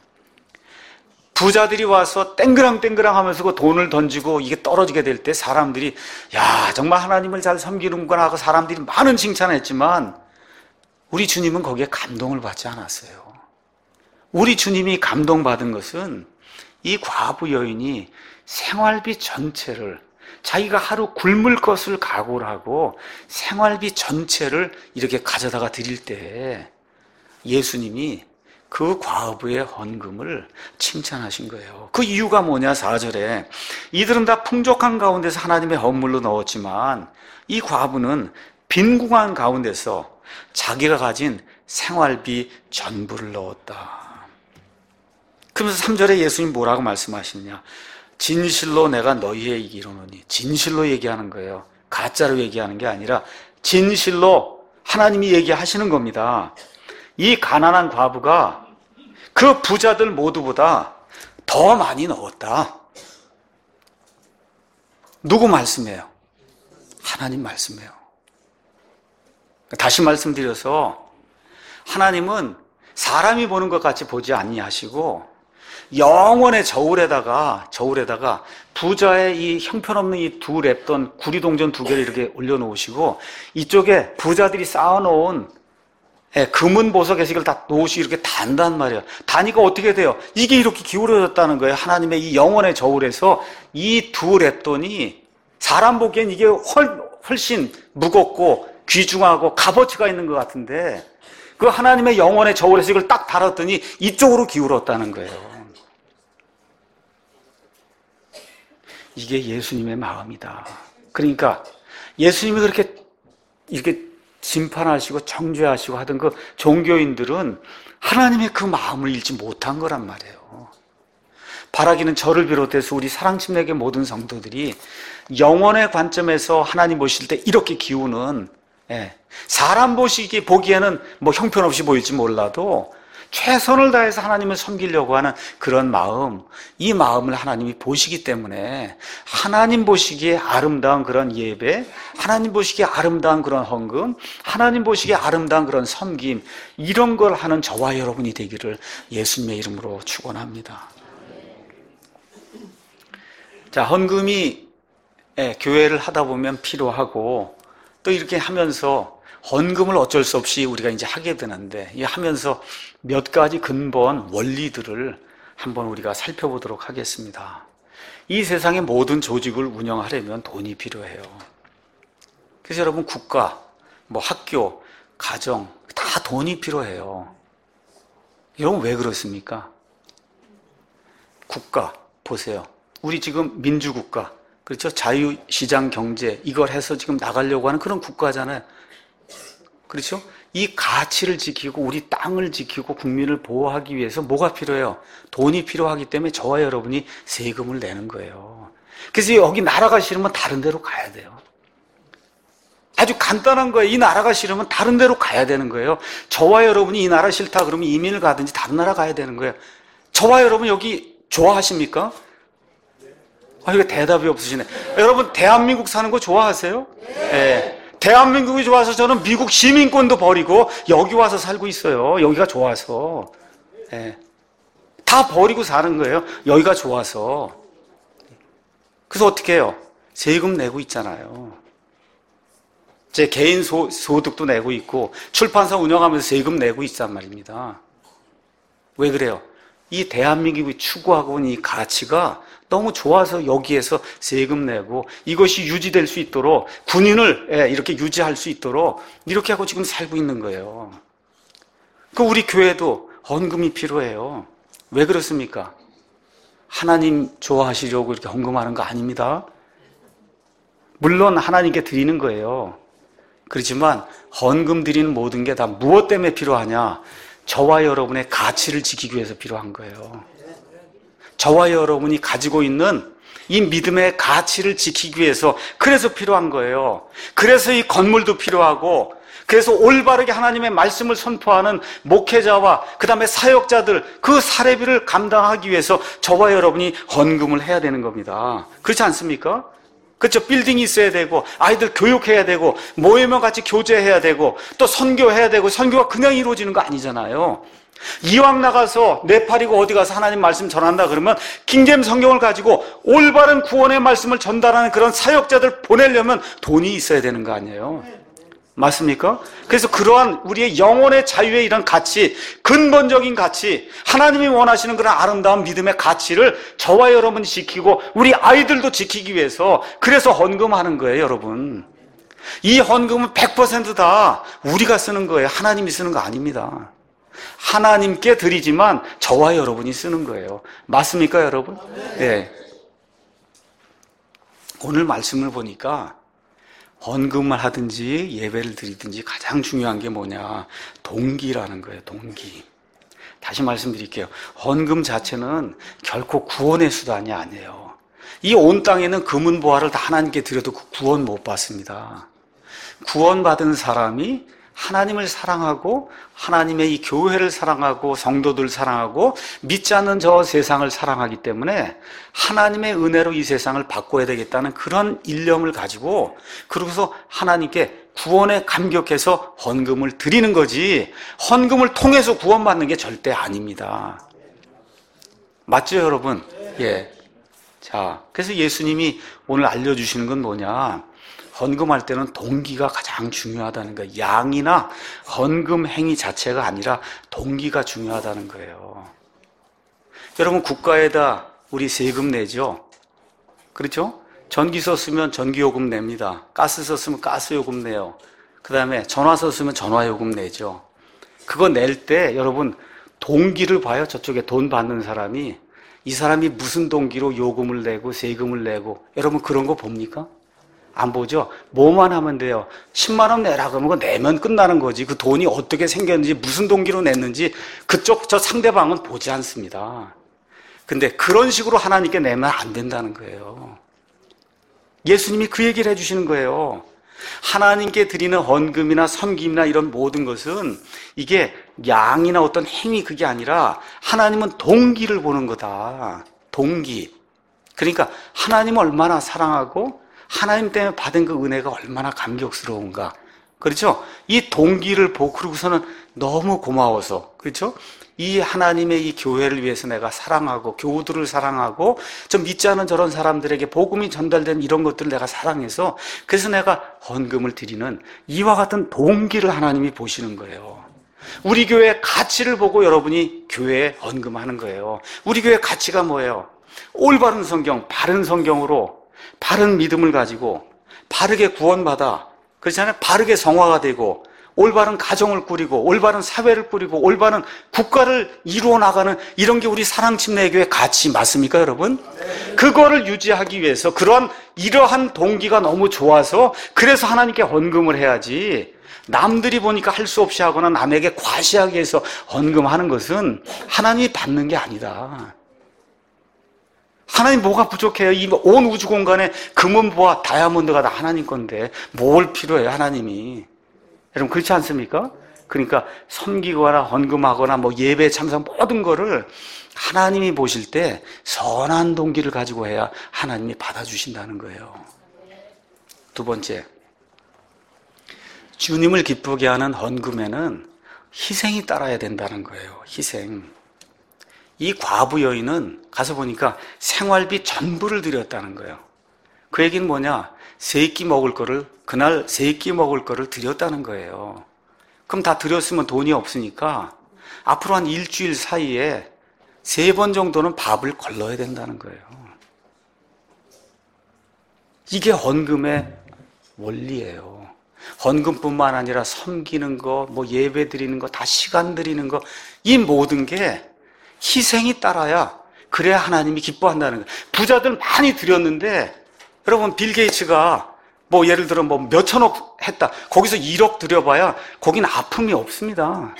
부자들이 와서 땡그랑땡그랑 하면서 그 돈을 던지고 이게 떨어지게 될 때 사람들이 야, 정말 하나님을 잘 섬기는구나 하고 사람들이 많은 칭찬을 했지만 우리 주님은 거기에 감동을 받지 않았어요. 우리 주님이 감동받은 것은 이 과부 여인이 생활비 전체를, 자기가 하루 굶을 것을 각오를 하고 생활비 전체를 이렇게 가져다가 드릴 때 예수님이 그 과부의 헌금을 칭찬하신 거예요. 그 이유가 뭐냐? 4절에 이들은 다 풍족한 가운데서 하나님의 헌물로 넣었지만 이 과부는 빈궁한 가운데서 자기가 가진 생활비 전부를 넣었다. 그러면서 3절에 예수님 뭐라고 말씀하시느냐? 진실로 내가 너희에게 이르노니, 진실로 얘기하는 거예요. 가짜로 얘기하는 게 아니라 진실로 하나님이 얘기하시는 겁니다. 이 가난한 과부가 그 부자들 모두보다 더 많이 넣었다. 누구 말씀이에요? 하나님 말씀이에요. 다시 말씀드려서 하나님은 사람이 보는 것 같이 보지 아니하시고 영원의 저울에다가 부자의 이 형편없는 이 두 랩돈 구리동전 2개를 이렇게 올려놓으시고 이쪽에 부자들이 쌓아놓은 금은 보석에서 이걸 다 놓으시고 이렇게 단단 말이에요. 다니까 어떻게 돼요? 이게 이렇게 기울어졌다는 거예요. 하나님의 이 영원의 저울에서 이 두 랩돈이 사람 보기엔 이게 훨씬 무겁고 귀중하고 값어치가 있는 것 같은데 그 하나님의 영원의 저울에서 이걸 딱 달았더니 이쪽으로 기울었다는 거예요. 이게 예수님의 마음이다. 그러니까 예수님이 그렇게 이렇게 심판하시고 정죄하시고 하던 그 종교인들은 하나님의 그 마음을 잃지 못한 거란 말이에요. 바라기는 저를 비롯해서 우리 사랑침례교회 모든 성도들이 영원의 관점에서 하나님 보실 때 이렇게 기우는, 사람 보기에는 뭐 형편없이 보일지 몰라도 최선을 다해서 하나님을 섬기려고 하는 그런 마음, 이 마음을 하나님이 보시기 때문에 하나님 보시기에 아름다운 그런 예배, 하나님 보시기에 아름다운 그런 헌금, 하나님 보시기에 아름다운 그런 섬김, 이런 걸 하는 저와 여러분이 되기를 예수님의 이름으로 축원합니다. 자, 헌금이 교회를 하다 보면 필요하고 또 이렇게 하면서 헌금을 어쩔 수 없이 우리가 이제 하게 되는데 이 하면서 몇 가지 근본 원리들을 한번 우리가 살펴보도록 하겠습니다. 이 세상의 모든 조직을 운영하려면 돈이 필요해요. 그래서 여러분 국가, 뭐 학교, 가정 다 돈이 필요해요. 여러분 왜 그렇습니까? 국가 보세요. 우리 지금 민주국가, 그렇죠? 자유시장 경제 이걸 해서 지금 나가려고 하는 그런 국가잖아요. 그렇죠? 이 가치를 지키고 우리 땅을 지키고 국민을 보호하기 위해서 뭐가 필요해요? 돈이 필요하기 때문에 저와 여러분이 세금을 내는 거예요. 그래서 여기 나라가 싫으면 다른 데로 가야 돼요. 아주 간단한 거예요. 이 나라가 싫으면 다른 데로 가야 되는 거예요. 저와 여러분이 이 나라 싫다 그러면 이민을 가든지 다른 나라 가야 되는 거예요. 저와 여러분 여기 좋아하십니까? 이거 대답이 없으시네. 여러분 대한민국 사는 거 좋아하세요? 네. 대한민국이 좋아서 저는 미국 시민권도 버리고 여기 와서 살고 있어요. 여기가 좋아서. 다 버리고 사는 거예요. 여기가 좋아서. 그래서 어떻게 해요? 세금 내고 있잖아요. 제 개인 소득도 내고 있고 출판사 운영하면서 세금 내고 있단 말입니다. 왜 그래요? 이 대한민국이 추구하고 있는 이 가치가 너무 좋아서 여기에서 세금 내고 이것이 유지될 수 있도록 군인을 이렇게 유지할 수 있도록 이렇게 하고 지금 살고 있는 거예요. 그 우리 교회도 헌금이 필요해요. 왜 그렇습니까? 하나님 좋아하시려고 이렇게 헌금하는 거 아닙니다. 물론 하나님께 드리는 거예요. 그렇지만 헌금 드리는 모든 게 다 무엇 때문에 필요하냐? 저와 여러분의 가치를 지키기 위해서 필요한 거예요. 저와 여러분이 가지고 있는 이 믿음의 가치를 지키기 위해서 그래서 필요한 거예요. 그래서 이 건물도 필요하고 그래서 올바르게 하나님의 말씀을 선포하는 목회자와 그 다음에 사역자들 그 사례비를 감당하기 위해서 저와 여러분이 헌금을 해야 되는 겁니다. 그렇지 않습니까? 그렇죠. 빌딩이 있어야 되고 아이들 교육해야 되고 모이면 같이 교제해야 되고 또 선교해야 되고 선교가 그냥 이루어지는 거 아니잖아요. 이왕 나가서 네팔이고 어디 가서 하나님 말씀 전한다 그러면 킹제임 성경을 가지고 올바른 구원의 말씀을 전달하는 그런 사역자들 보내려면 돈이 있어야 되는 거 아니에요. 맞습니까? 그래서 그러한 우리의 영혼의 자유의 이런 가치, 근본적인 가치, 하나님이 원하시는 그런 아름다운 믿음의 가치를 저와 여러분이 지키고 우리 아이들도 지키기 위해서 그래서 헌금하는 거예요, 여러분. 이 헌금은 100% 다 우리가 쓰는 거예요. 하나님이 쓰는 거 아닙니다. 하나님께 드리지만 저와 여러분이 쓰는 거예요. 맞습니까, 여러분? 네. 오늘 말씀을 보니까 헌금을 하든지 예배를 드리든지 가장 중요한 게 뭐냐? 동기라는 거예요, 동기. 다시 말씀드릴게요. 헌금 자체는 결코 구원의 수단이 아니에요. 이 온 땅에는 금은 보화를 다 하나님께 드려도 그 구원 못 받습니다. 구원받은 사람이 하나님을 사랑하고 하나님의 이 교회를 사랑하고 성도들 사랑하고 믿지 않는 저 세상을 사랑하기 때문에 하나님의 은혜로 이 세상을 바꿔야 되겠다는 그런 일념을 가지고 그러고서 하나님께 구원에 감격해서 헌금을 드리는 거지 헌금을 통해서 구원받는 게 절대 아닙니다. 맞죠, 여러분? 예. 자, 그래서 예수님이 오늘 알려주시는 건 뭐냐? 헌금할 때는 동기가 가장 중요하다는 거예요. 양이나 헌금 행위 자체가 아니라 동기가 중요하다는 거예요. 여러분 국가에다 우리 세금 내죠? 그렇죠? 전기 썼으면 전기요금 냅니다. 가스 썼으면 가스요금 내요. 그 다음에 전화 썼으면 전화요금 내죠. 그거 낼 때 여러분 동기를 봐요. 저쪽에 돈 받는 사람이 이 사람이 무슨 동기로 요금을 내고 세금을 내고 여러분 그런 거 봅니까? 안 보죠? 뭐만 하면 돼요. 10만 원 내라 그러면 그거 내면 끝나는 거지. 그 돈이 어떻게 생겼는지 무슨 동기로 냈는지 그쪽 저 상대방은 보지 않습니다. 근데 그런 식으로 하나님께 내면 안 된다는 거예요. 예수님이 그 얘기를 해주시는 거예요. 하나님께 드리는 헌금이나 섬김이나 이런 모든 것은 이게 양이나 어떤 행위 그게 아니라 하나님은 동기를 보는 거다. 동기. 그러니까 하나님을 얼마나 사랑하고 하나님 때문에 받은 그 은혜가 얼마나 감격스러운가. 그렇죠? 이 동기를 보고 그러고서는 너무 고마워서, 그렇죠? 이 하나님의 이 교회를 위해서 내가 사랑하고 교우들을 사랑하고 좀 믿지 않은 저런 사람들에게 복음이 전달된 이런 것들을 내가 사랑해서 그래서 내가 헌금을 드리는 이와 같은 동기를 하나님이 보시는 거예요. 우리 교회의 가치를 보고 여러분이 교회에 헌금하는 거예요. 우리 교회의 가치가 뭐예요? 올바른 성경, 바른 성경으로 바른 믿음을 가지고 바르게 구원받아 그렇잖아요. 바르게 성화가 되고 올바른 가정을 꾸리고 올바른 사회를 꾸리고 올바른 국가를 이루어 나가는 이런 게 우리 사랑침례교회 가치 맞습니까, 여러분? 그거를 유지하기 위해서 그런 이러한 동기가 너무 좋아서 그래서 하나님께 헌금을 해야지 남들이 보니까 할 수 없이 하거나 남에게 과시하기 위해서 헌금하는 것은 하나님이 받는 게 아니다. 하나님 뭐가 부족해요? 이 온 우주 공간에 금은 보화 다이아몬드가 다 하나님 건데 뭘 필요해요, 하나님이? 여러분 그렇지 않습니까? 그러니까 섬기거나 헌금하거나 뭐 예배 참석 모든 거를 하나님이 보실 때 선한 동기를 가지고 해야 하나님이 받아주신다는 거예요. 두 번째, 주님을 기쁘게 하는 헌금에는 희생이 따라야 된다는 거예요. 희생. 이 과부 여인은 가서 보니까 생활비 전부를 드렸다는 거예요. 그 얘기는 뭐냐? 그날 세 끼 먹을 거를 드렸다는 거예요. 그럼 다 드렸으면 돈이 없으니까 앞으로 한 일주일 사이에 3번 정도는 밥을 걸러야 된다는 거예요. 이게 헌금의 원리예요. 헌금뿐만 아니라 섬기는 거, 예배 드리는 거, 다 시간 드리는 거, 이 모든 게 희생이 따라야 그래야 하나님이 기뻐한다는 거예요. 부자들 많이 드렸는데 여러분 빌 게이츠가 예를 들어 몇천억 했다. 거기서 1억 드려봐야 거긴 아픔이 없습니다.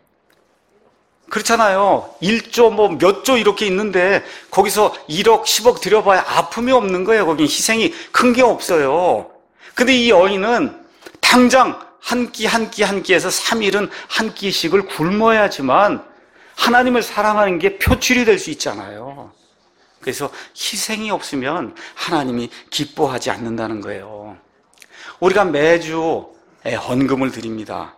그렇잖아요. 1조 몇 조 이렇게 있는데 거기서 1억 10억 드려봐야 아픔이 없는 거예요. 거긴 희생이 큰 게 없어요. 근데 이 여인은 당장 한 끼 한 끼 한 끼에서 3일은 한 끼씩을 굶어야지만 하나님을 사랑하는 게 표출이 될 수 있잖아요. 그래서 희생이 없으면 하나님이 기뻐하지 않는다는 거예요. 우리가 매주 헌금을 드립니다.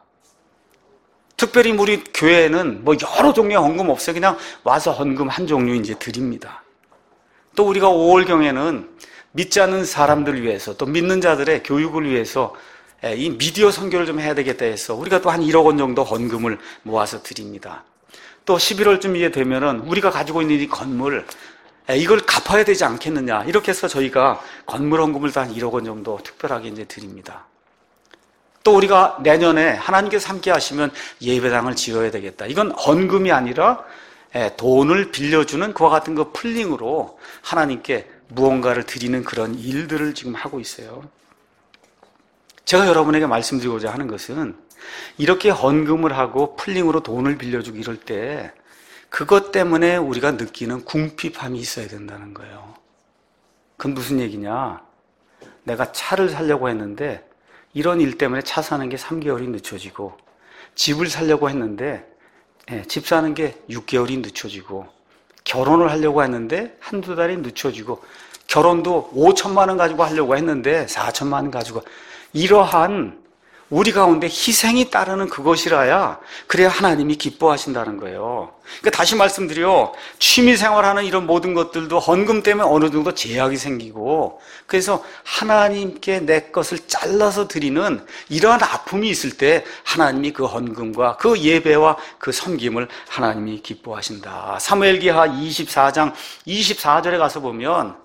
특별히 우리 교회에는 여러 종류의 헌금 없어요. 그냥 와서 헌금 한 종류 이제 드립니다. 또 우리가 5월경에는 믿지 않는 사람들을 위해서 또 믿는 자들의 교육을 위해서 이 미디어 선교를 좀 해야 되겠다 해서 우리가 또 한 1억 원 정도 헌금을 모아서 드립니다. 또 11월쯤 되면은 우리가 가지고 있는 이 건물 이걸 갚아야 되지 않겠느냐 이렇게 해서 저희가 건물 헌금을 한 1억 원 정도 특별하게 이제 드립니다. 또 우리가 내년에 하나님께서 함께 하시면 예배당을 지어야 되겠다. 이건 헌금이 아니라 돈을 빌려주는 그와 같은 그 풀링으로 하나님께 무언가를 드리는 그런 일들을 지금 하고 있어요. 제가 여러분에게 말씀드리고자 하는 것은 이렇게 헌금을 하고 풀링으로 돈을 빌려주고 이럴 때 그것 때문에 우리가 느끼는 궁핍함이 있어야 된다는 거예요. 그건 무슨 얘기냐? 내가 차를 사려고 했는데 이런 일 때문에 차 사는 게 3개월이 늦춰지고 집을 사려고 했는데 집 사는 게 6개월이 늦춰지고 결혼을 하려고 했는데 한두 달이 늦춰지고 결혼도 5천만 원 가지고 하려고 했는데 4천만 원 가지고 이러한 우리 가운데 희생이 따르는 그것이라야 그래야 하나님이 기뻐하신다는 거예요. 그러니까 다시 말씀드려 취미생활하는 이런 모든 것들도 헌금 때문에 어느 정도 제약이 생기고 그래서 하나님께 내 것을 잘라서 드리는 이러한 아픔이 있을 때 하나님이 그 헌금과 그 예배와 그 섬김을 하나님이 기뻐하신다. 사무엘기하 24장 24절에 가서 보면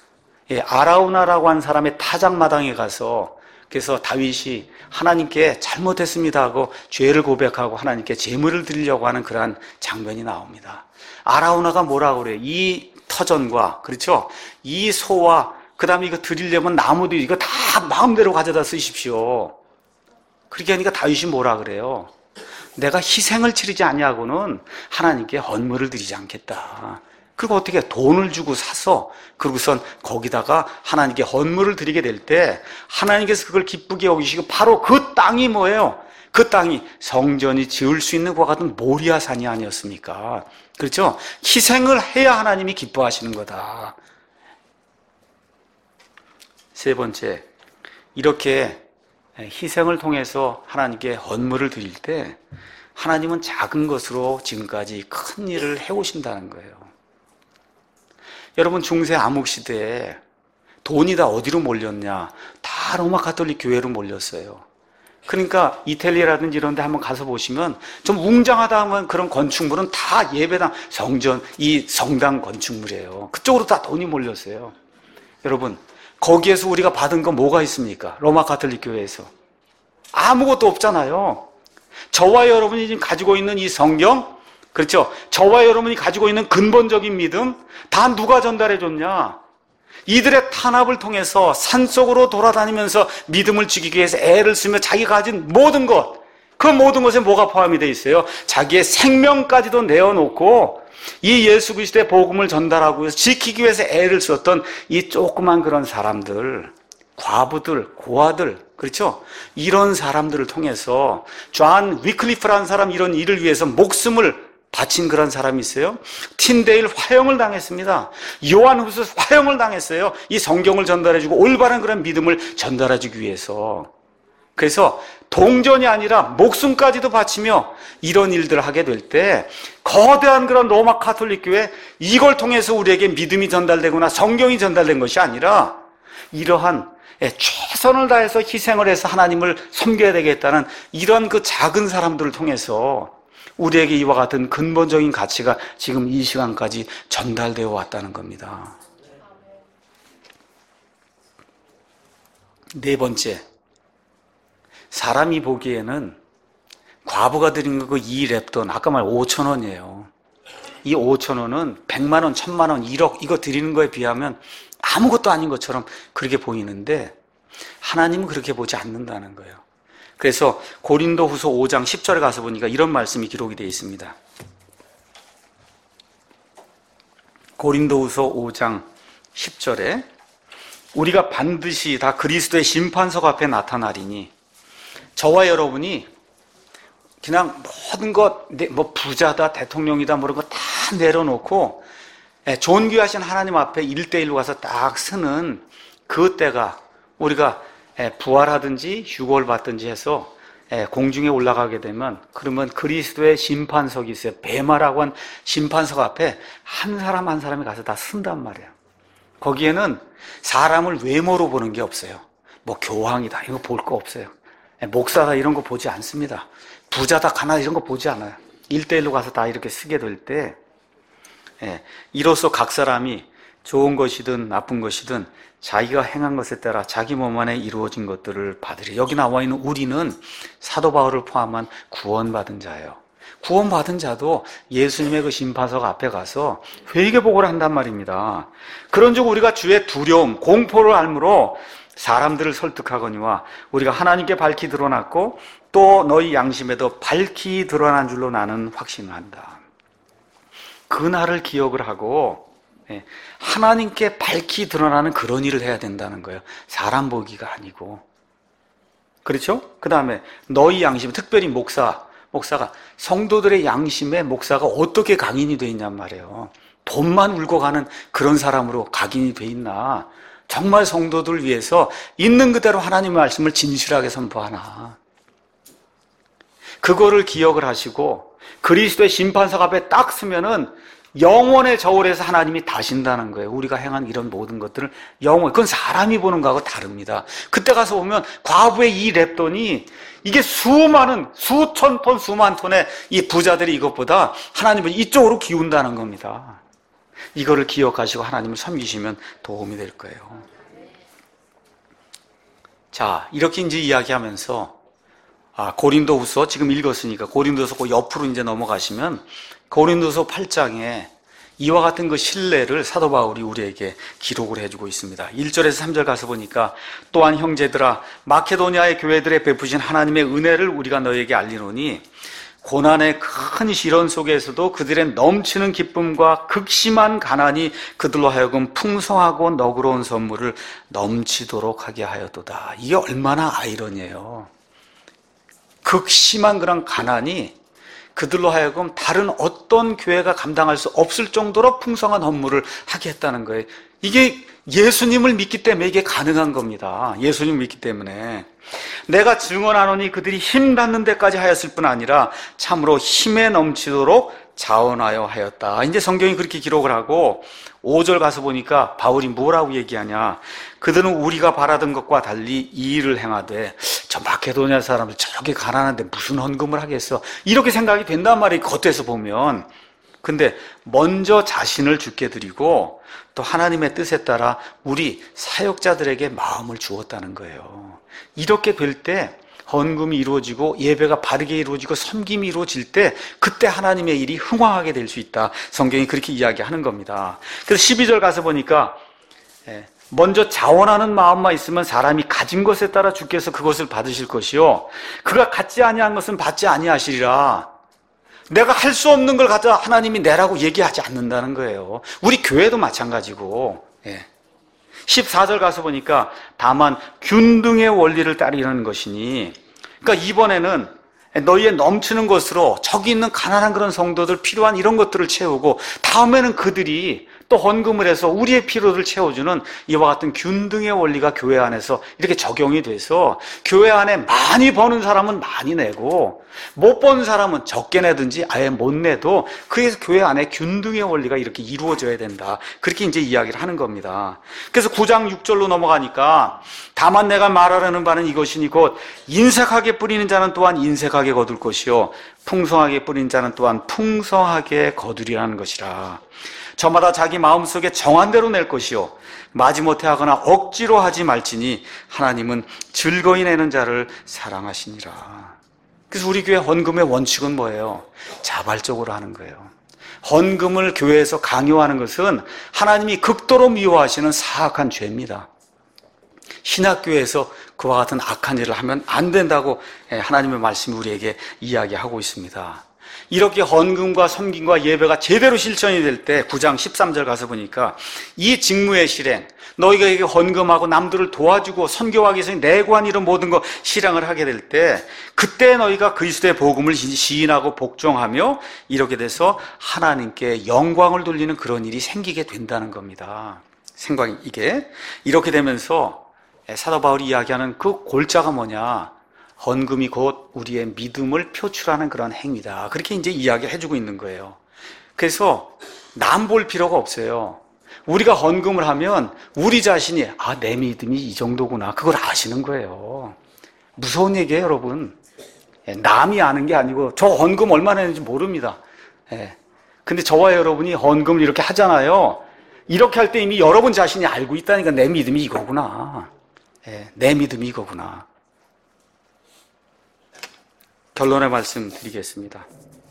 아라우나라고 하는 사람의 타작마당에 가서 그래서 다윗이 하나님께 잘못했습니다 하고 죄를 고백하고 하나님께 제물을 드리려고 하는 그러한 장면이 나옵니다. 아라우나가 뭐라고 그래요? 이 터전과 그렇죠? 이 소와 그 다음에 이거 드리려면 나무도 이거 다 마음대로 가져다 쓰십시오. 그렇게 하니까 다윗이 뭐라 그래요? 내가 희생을 치르지 아니하고는 하나님께 헌물을 드리지 않겠다. 그리고 어떻게 돈을 주고 사서 그러고선 거기다가 하나님께 헌물을 드리게 될 때 하나님께서 그걸 기쁘게 여기시고 바로 그 땅이 뭐예요? 그 땅이 성전이 지을 수 있는 것과 같은 모리아산이 아니었습니까? 그렇죠? 희생을 해야 하나님이 기뻐하시는 거다. 세 번째, 이렇게 희생을 통해서 하나님께 헌물을 드릴 때 하나님은 작은 것으로 지금까지 큰 일을 해오신다는 거예요. 여러분 중세 암흑시대에 돈이 다 어디로 몰렸냐? 다 로마 가톨릭 교회로 몰렸어요. 그러니까 이탈리아라든지 이런 데 한번 가서 보시면 좀 웅장하다 하면 그런 건축물은 다 예배당, 성전, 이 성당 건축물이에요. 그쪽으로 다 돈이 몰렸어요. 여러분 거기에서 우리가 받은 건 뭐가 있습니까? 로마 가톨릭 교회에서 아무것도 없잖아요. 저와 여러분이 지금 가지고 있는 이 성경, 그렇죠? 저와 여러분이 가지고 있는 근본적인 믿음 다 누가 전달해 줬냐? 이들의 탄압을 통해서 산속으로 돌아다니면서 믿음을 지키기 위해서 애를 쓰며 자기가 가진 모든 것, 그 모든 것에 뭐가 포함이 되어 있어요? 자기의 생명까지도 내어놓고 이 예수 그리스도의 복음을 전달하고 해서 지키기 위해서 애를 썼던 이 조그만 그런 사람들, 과부들, 고아들, 그렇죠? 이런 사람들을 통해서 존 위클리프라는 사람 이런 일을 위해서 목숨을 바친 그런 사람이 있어요. 틴데일 화형을 당했습니다. 요한후서 화형을 당했어요. 이 성경을 전달해주고 올바른 그런 믿음을 전달해주기 위해서. 그래서 동전이 아니라 목숨까지도 바치며 이런 일들을 하게 될 때 거대한 그런 로마 가톨릭 교회 이걸 통해서 우리에게 믿음이 전달되거나 성경이 전달된 것이 아니라 이러한 최선을 다해서 희생을 해서 하나님을 섬겨야 되겠다는 이런 그 작은 사람들을 통해서 우리에게 이와 같은 근본적인 가치가 지금 이 시간까지 전달되어 왔다는 겁니다. 네 번째, 사람이 보기에는 과부가 드린 거 그 2렙돈, 아까 말 5,000원이에요. 이 5,000원은 100만 원, 1,000만 원, 1억 이거 드리는 거에 비하면 아무것도 아닌 것처럼 그렇게 보이는데 하나님은 그렇게 보지 않는다는 거예요. 그래서 고린도후서 5장 10절에 가서 보니까 이런 말씀이 기록이 되어 있습니다. 고린도후서 5장 10절에 우리가 반드시 다 그리스도의 심판석 앞에 나타나리니 저와 여러분이 그냥 모든 것, 뭐 부자다, 대통령이다, 뭐 이런 거 다 내려놓고 존귀하신 하나님 앞에 1대1로 가서 딱 서는 그 때가 우리가 부활하든지 휴거를 받든지 해서 공중에 올라가게 되면 그러면 그리스도의 심판석이 있어요. 베마라고 한 심판석 앞에 한 사람 한 사람이 가서 다 쓴단 말이에요. 거기에는 사람을 외모로 보는 게 없어요. 뭐 교황이다 이거 볼 거 없어요. 목사다 이런 거 보지 않습니다. 부자다 가난하다 이런 거 보지 않아요. 1대1로 가서 다 이렇게 쓰게 될 때 이로써 각 사람이 좋은 것이든 나쁜 것이든 자기가 행한 것에 따라 자기 몸 안에 이루어진 것들을 받으리. 여기 나와 있는 우리는 사도 바울을 포함한 구원받은 자예요. 구원받은 자도 예수님의 그 심판석 앞에 가서 회개복을 한단 말입니다. 그런즉 우리가 주의 두려움, 공포를 알므로 사람들을 설득하거니와 우리가 하나님께 밝히 드러났고 또 너희 양심에도 밝히 드러난 줄로 나는 확신한다. 그날을 기억을 하고 하나님께 밝히 드러나는 그런 일을 해야 된다는 거예요. 사람 보기가 아니고. 그렇죠? 그 다음에 너희 양심, 특별히 목사가 성도들의 양심에 목사가 어떻게 각인이 돼 있냔 말이에요. 돈만 울고 가는 그런 사람으로 각인이 돼 있나? 정말 성도들 위해서 있는 그대로 하나님의 말씀을 진실하게 선포하나? 그거를 기억을 하시고 그리스도의 심판석 앞에 딱 서면은 영원의 저울에서 하나님이 다신다는 거예요. 우리가 행한 이런 모든 것들을 그건 사람이 보는 거하고 다릅니다. 그때 가서 보면 과부의 이 렙돈이 이게 수많은 수천 톤 수만 톤의 이 부자들이 이것보다 하나님은 이쪽으로 기운다는 겁니다. 이거를 기억하시고 하나님을 섬기시면 도움이 될 거예요. 자, 이렇게 이제 이야기하면서 고린도후서 지금 읽었으니까 고린도서 그 옆으로 이제 넘어가시면 고린도서 8장에 이와 같은 그 신뢰를 사도 바울이 우리에게 기록을 해주고 있습니다. 1절에서 3절 가서 보니까 또한 형제들아 마케도니아의 교회들에 베푸신 하나님의 은혜를 우리가 너에게 알리노니 고난의 큰 시련 속에서도 그들의 넘치는 기쁨과 극심한 가난이 그들로 하여금 풍성하고 너그러운 선물을 넘치도록 하게 하였도다. 이게 얼마나 아이러니해요. 극심한 그런 가난이 그들로 하여금 다른 어떤 교회가 감당할 수 없을 정도로 풍성한 헌물을 하게 했다는 거예요. 이게 예수님을 믿기 때문에 이게 가능한 겁니다. 예수님을 믿기 때문에. 내가 증언하노니 그들이 힘 닿는 데까지 하였을 뿐 아니라 참으로 힘에 넘치도록 자원하여 하였다. 이제 성경이 그렇게 기록을 하고 5절 가서 보니까 바울이 뭐라고 얘기하냐. 그들은 우리가 바라던 것과 달리 이 일을 행하되 저 마케도니아 사람들 저렇게 가난한데 무슨 헌금을 하겠어. 이렇게 생각이 된단 말이에요. 겉에서 보면. 근데 먼저 자신을 주께 드리고 또 하나님의 뜻에 따라 우리 사역자들에게 마음을 주었다는 거예요. 이렇게 될 때 헌금이 이루어지고 예배가 바르게 이루어지고 섬김이 이루어질 때 그때 하나님의 일이 흥황하게 될 수 있다. 성경이 그렇게 이야기하는 겁니다. 그래서 12절 가서 보니까 먼저 자원하는 마음만 있으면 사람이 가진 것에 따라 주께서 그것을 받으실 것이요 그가 갖지 아니한 것은 받지 아니하시리라. 내가 할 수 없는 걸 갖다 하나님이 내라고 얘기하지 않는다는 거예요. 우리 교회도 마찬가지고. 14절 가서 보니까 다만 균등의 원리를 따르는 것이니, 그러니까 이번에는 너희의 넘치는 것으로 저기 있는 가난한 그런 성도들 필요한 이런 것들을 채우고 다음에는 그들이 또 헌금을 해서 우리의 필요를 채워주는 이와 같은 균등의 원리가 교회 안에서 이렇게 적용이 돼서 교회 안에 많이 버는 사람은 많이 내고 못 버는 사람은 적게 내든지 아예 못 내도 그래서 교회 안에 균등의 원리가 이렇게 이루어져야 된다. 그렇게 이제 이야기를 하는 겁니다. 그래서 9장 6절로 넘어가니까 다만 내가 말하려는 바는 이것이니 곧 인색하게 뿌리는 자는 또한 인색하게 거둘 것이요 풍성하게 뿌린 자는 또한 풍성하게 거두리라는 것이라. 저마다 자기 마음속에 정한 대로 낼 것이요 마지못해 하거나 억지로 하지 말지니 하나님은 즐거이 내는 자를 사랑하시니라. 그래서 우리 교회 헌금의 원칙은 뭐예요? 자발적으로 하는 거예요. 헌금을 교회에서 강요하는 것은 하나님이 극도로 미워하시는 사악한 죄입니다. 신학교에서 그와 같은 악한 일을 하면 안 된다고 하나님의 말씀이 우리에게 이야기하고 있습니다. 이렇게 헌금과 섬김과 예배가 제대로 실천이 될 때 9장 13절 가서 보니까 이 직무의 실행, 너희가 이게 헌금하고 남들을 도와주고 선교하기 위해서 내고한 이런 모든 거 실행을 하게 될 때 그때 너희가 그리스도의 복음을 시인하고 복종하며 이렇게 돼서 하나님께 영광을 돌리는 그런 일이 생기게 된다는 겁니다. 생각이 이게 이렇게 되면서 사도 바울이 이야기하는 그 골자가 뭐냐? 헌금이 곧 우리의 믿음을 표출하는 그런 행위다. 그렇게 이제 이야기를 해주고 있는 거예요. 그래서 남 볼 필요가 없어요. 우리가 헌금을 하면 우리 자신이 내 믿음이 이 정도구나. 그걸 아시는 거예요. 무서운 얘기예요, 여러분. 남이 아는 게 아니고 저 헌금 얼마나 했는지 모릅니다. 근데 저와 여러분이 헌금을 이렇게 하잖아요. 이렇게 할 때 이미 여러분 자신이 알고 있다니까 내 믿음이 이거구나. 내 믿음이 이거구나. 결론의 말씀 드리겠습니다.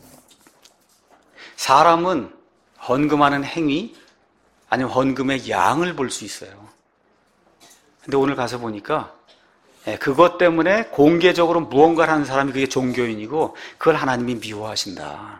사람은 헌금하는 행위 아니면 헌금의 양을 볼 수 있어요. 근데 오늘 가서 보니까 그것 때문에 공개적으로 무언가를 하는 사람이 그게 종교인이고 그걸 하나님이 미워하신다.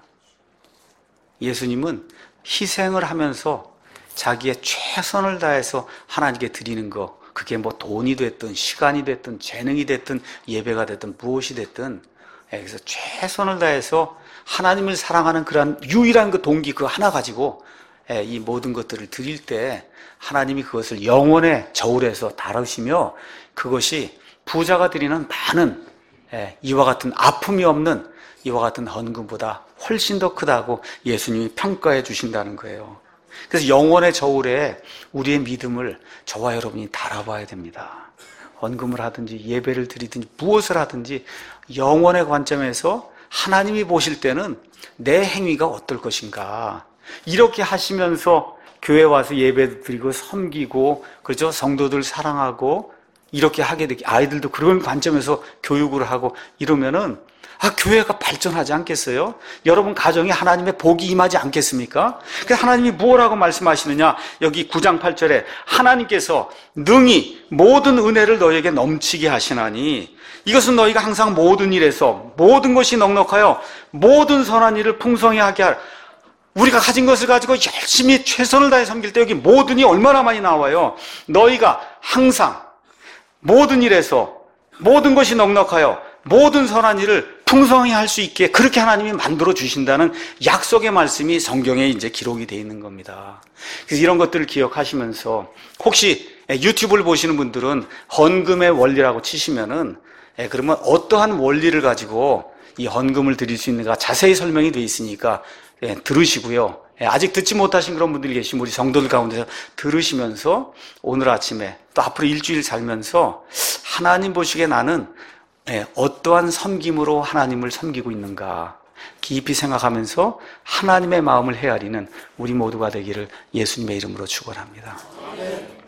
예수님은 희생을 하면서 자기의 최선을 다해서 하나님께 드리는 거, 그게 뭐 돈이 됐든 시간이 됐든 재능이 됐든 예배가 됐든 무엇이 됐든 그래서 최선을 다해서 하나님을 사랑하는 그런 유일한 그 동기 그 하나 가지고 이 모든 것들을 드릴 때 하나님이 그것을 영원의 저울에서 다루시며 그것이 부자가 드리는 많은 이와 같은 아픔이 없는 이와 같은 헌금보다 훨씬 더 크다고 예수님이 평가해 주신다는 거예요. 그래서 영원의 저울에 우리의 믿음을 저와 여러분이 달아봐야 됩니다. 헌금을 하든지 예배를 드리든지 무엇을 하든지 영원의 관점에서 하나님이 보실 때는 내 행위가 어떨 것인가. 이렇게 하시면서 교회 와서 예배도 드리고 섬기고 그렇죠? 성도들 사랑하고 이렇게 하게 되기 아이들도 그런 관점에서 교육을 하고 이러면은 교회가 발전하지 않겠어요? 여러분 가정에 하나님의 복이 임하지 않겠습니까? 그래서 하나님이 무엇라고 말씀하시느냐? 여기 9장 8절에 하나님께서 능히 모든 은혜를 너희에게 넘치게 하시나니 이것은 너희가 항상 모든 일에서 모든 것이 넉넉하여 모든 선한 일을 풍성히 하게 할 우리가 가진 것을 가지고 열심히 최선을 다해 섬길 때 여기 모든이 얼마나 많이 나와요. 너희가 항상 모든 일에서 모든 것이 넉넉하여 모든 선한 일을 풍성히 할 수 있게 그렇게 하나님이 만들어 주신다는 약속의 말씀이 성경에 이제 기록이 되어 있는 겁니다. 그래서 이런 것들을 기억하시면서 혹시 유튜브를 보시는 분들은 헌금의 원리라고 치시면은 그러면 어떠한 원리를 가지고 이 헌금을 드릴 수 있는가 자세히 설명이 되어 있으니까 들으시고요. 아직 듣지 못하신 그런 분들이 계시면 우리 성도들 가운데서 들으시면서 오늘 아침에 또 앞으로 일주일 살면서 하나님 보시기에 나는 어떠한 섬김으로 하나님을 섬기고 있는가 깊이 생각하면서 하나님의 마음을 헤아리는 우리 모두가 되기를 예수님의 이름으로 축원합니다.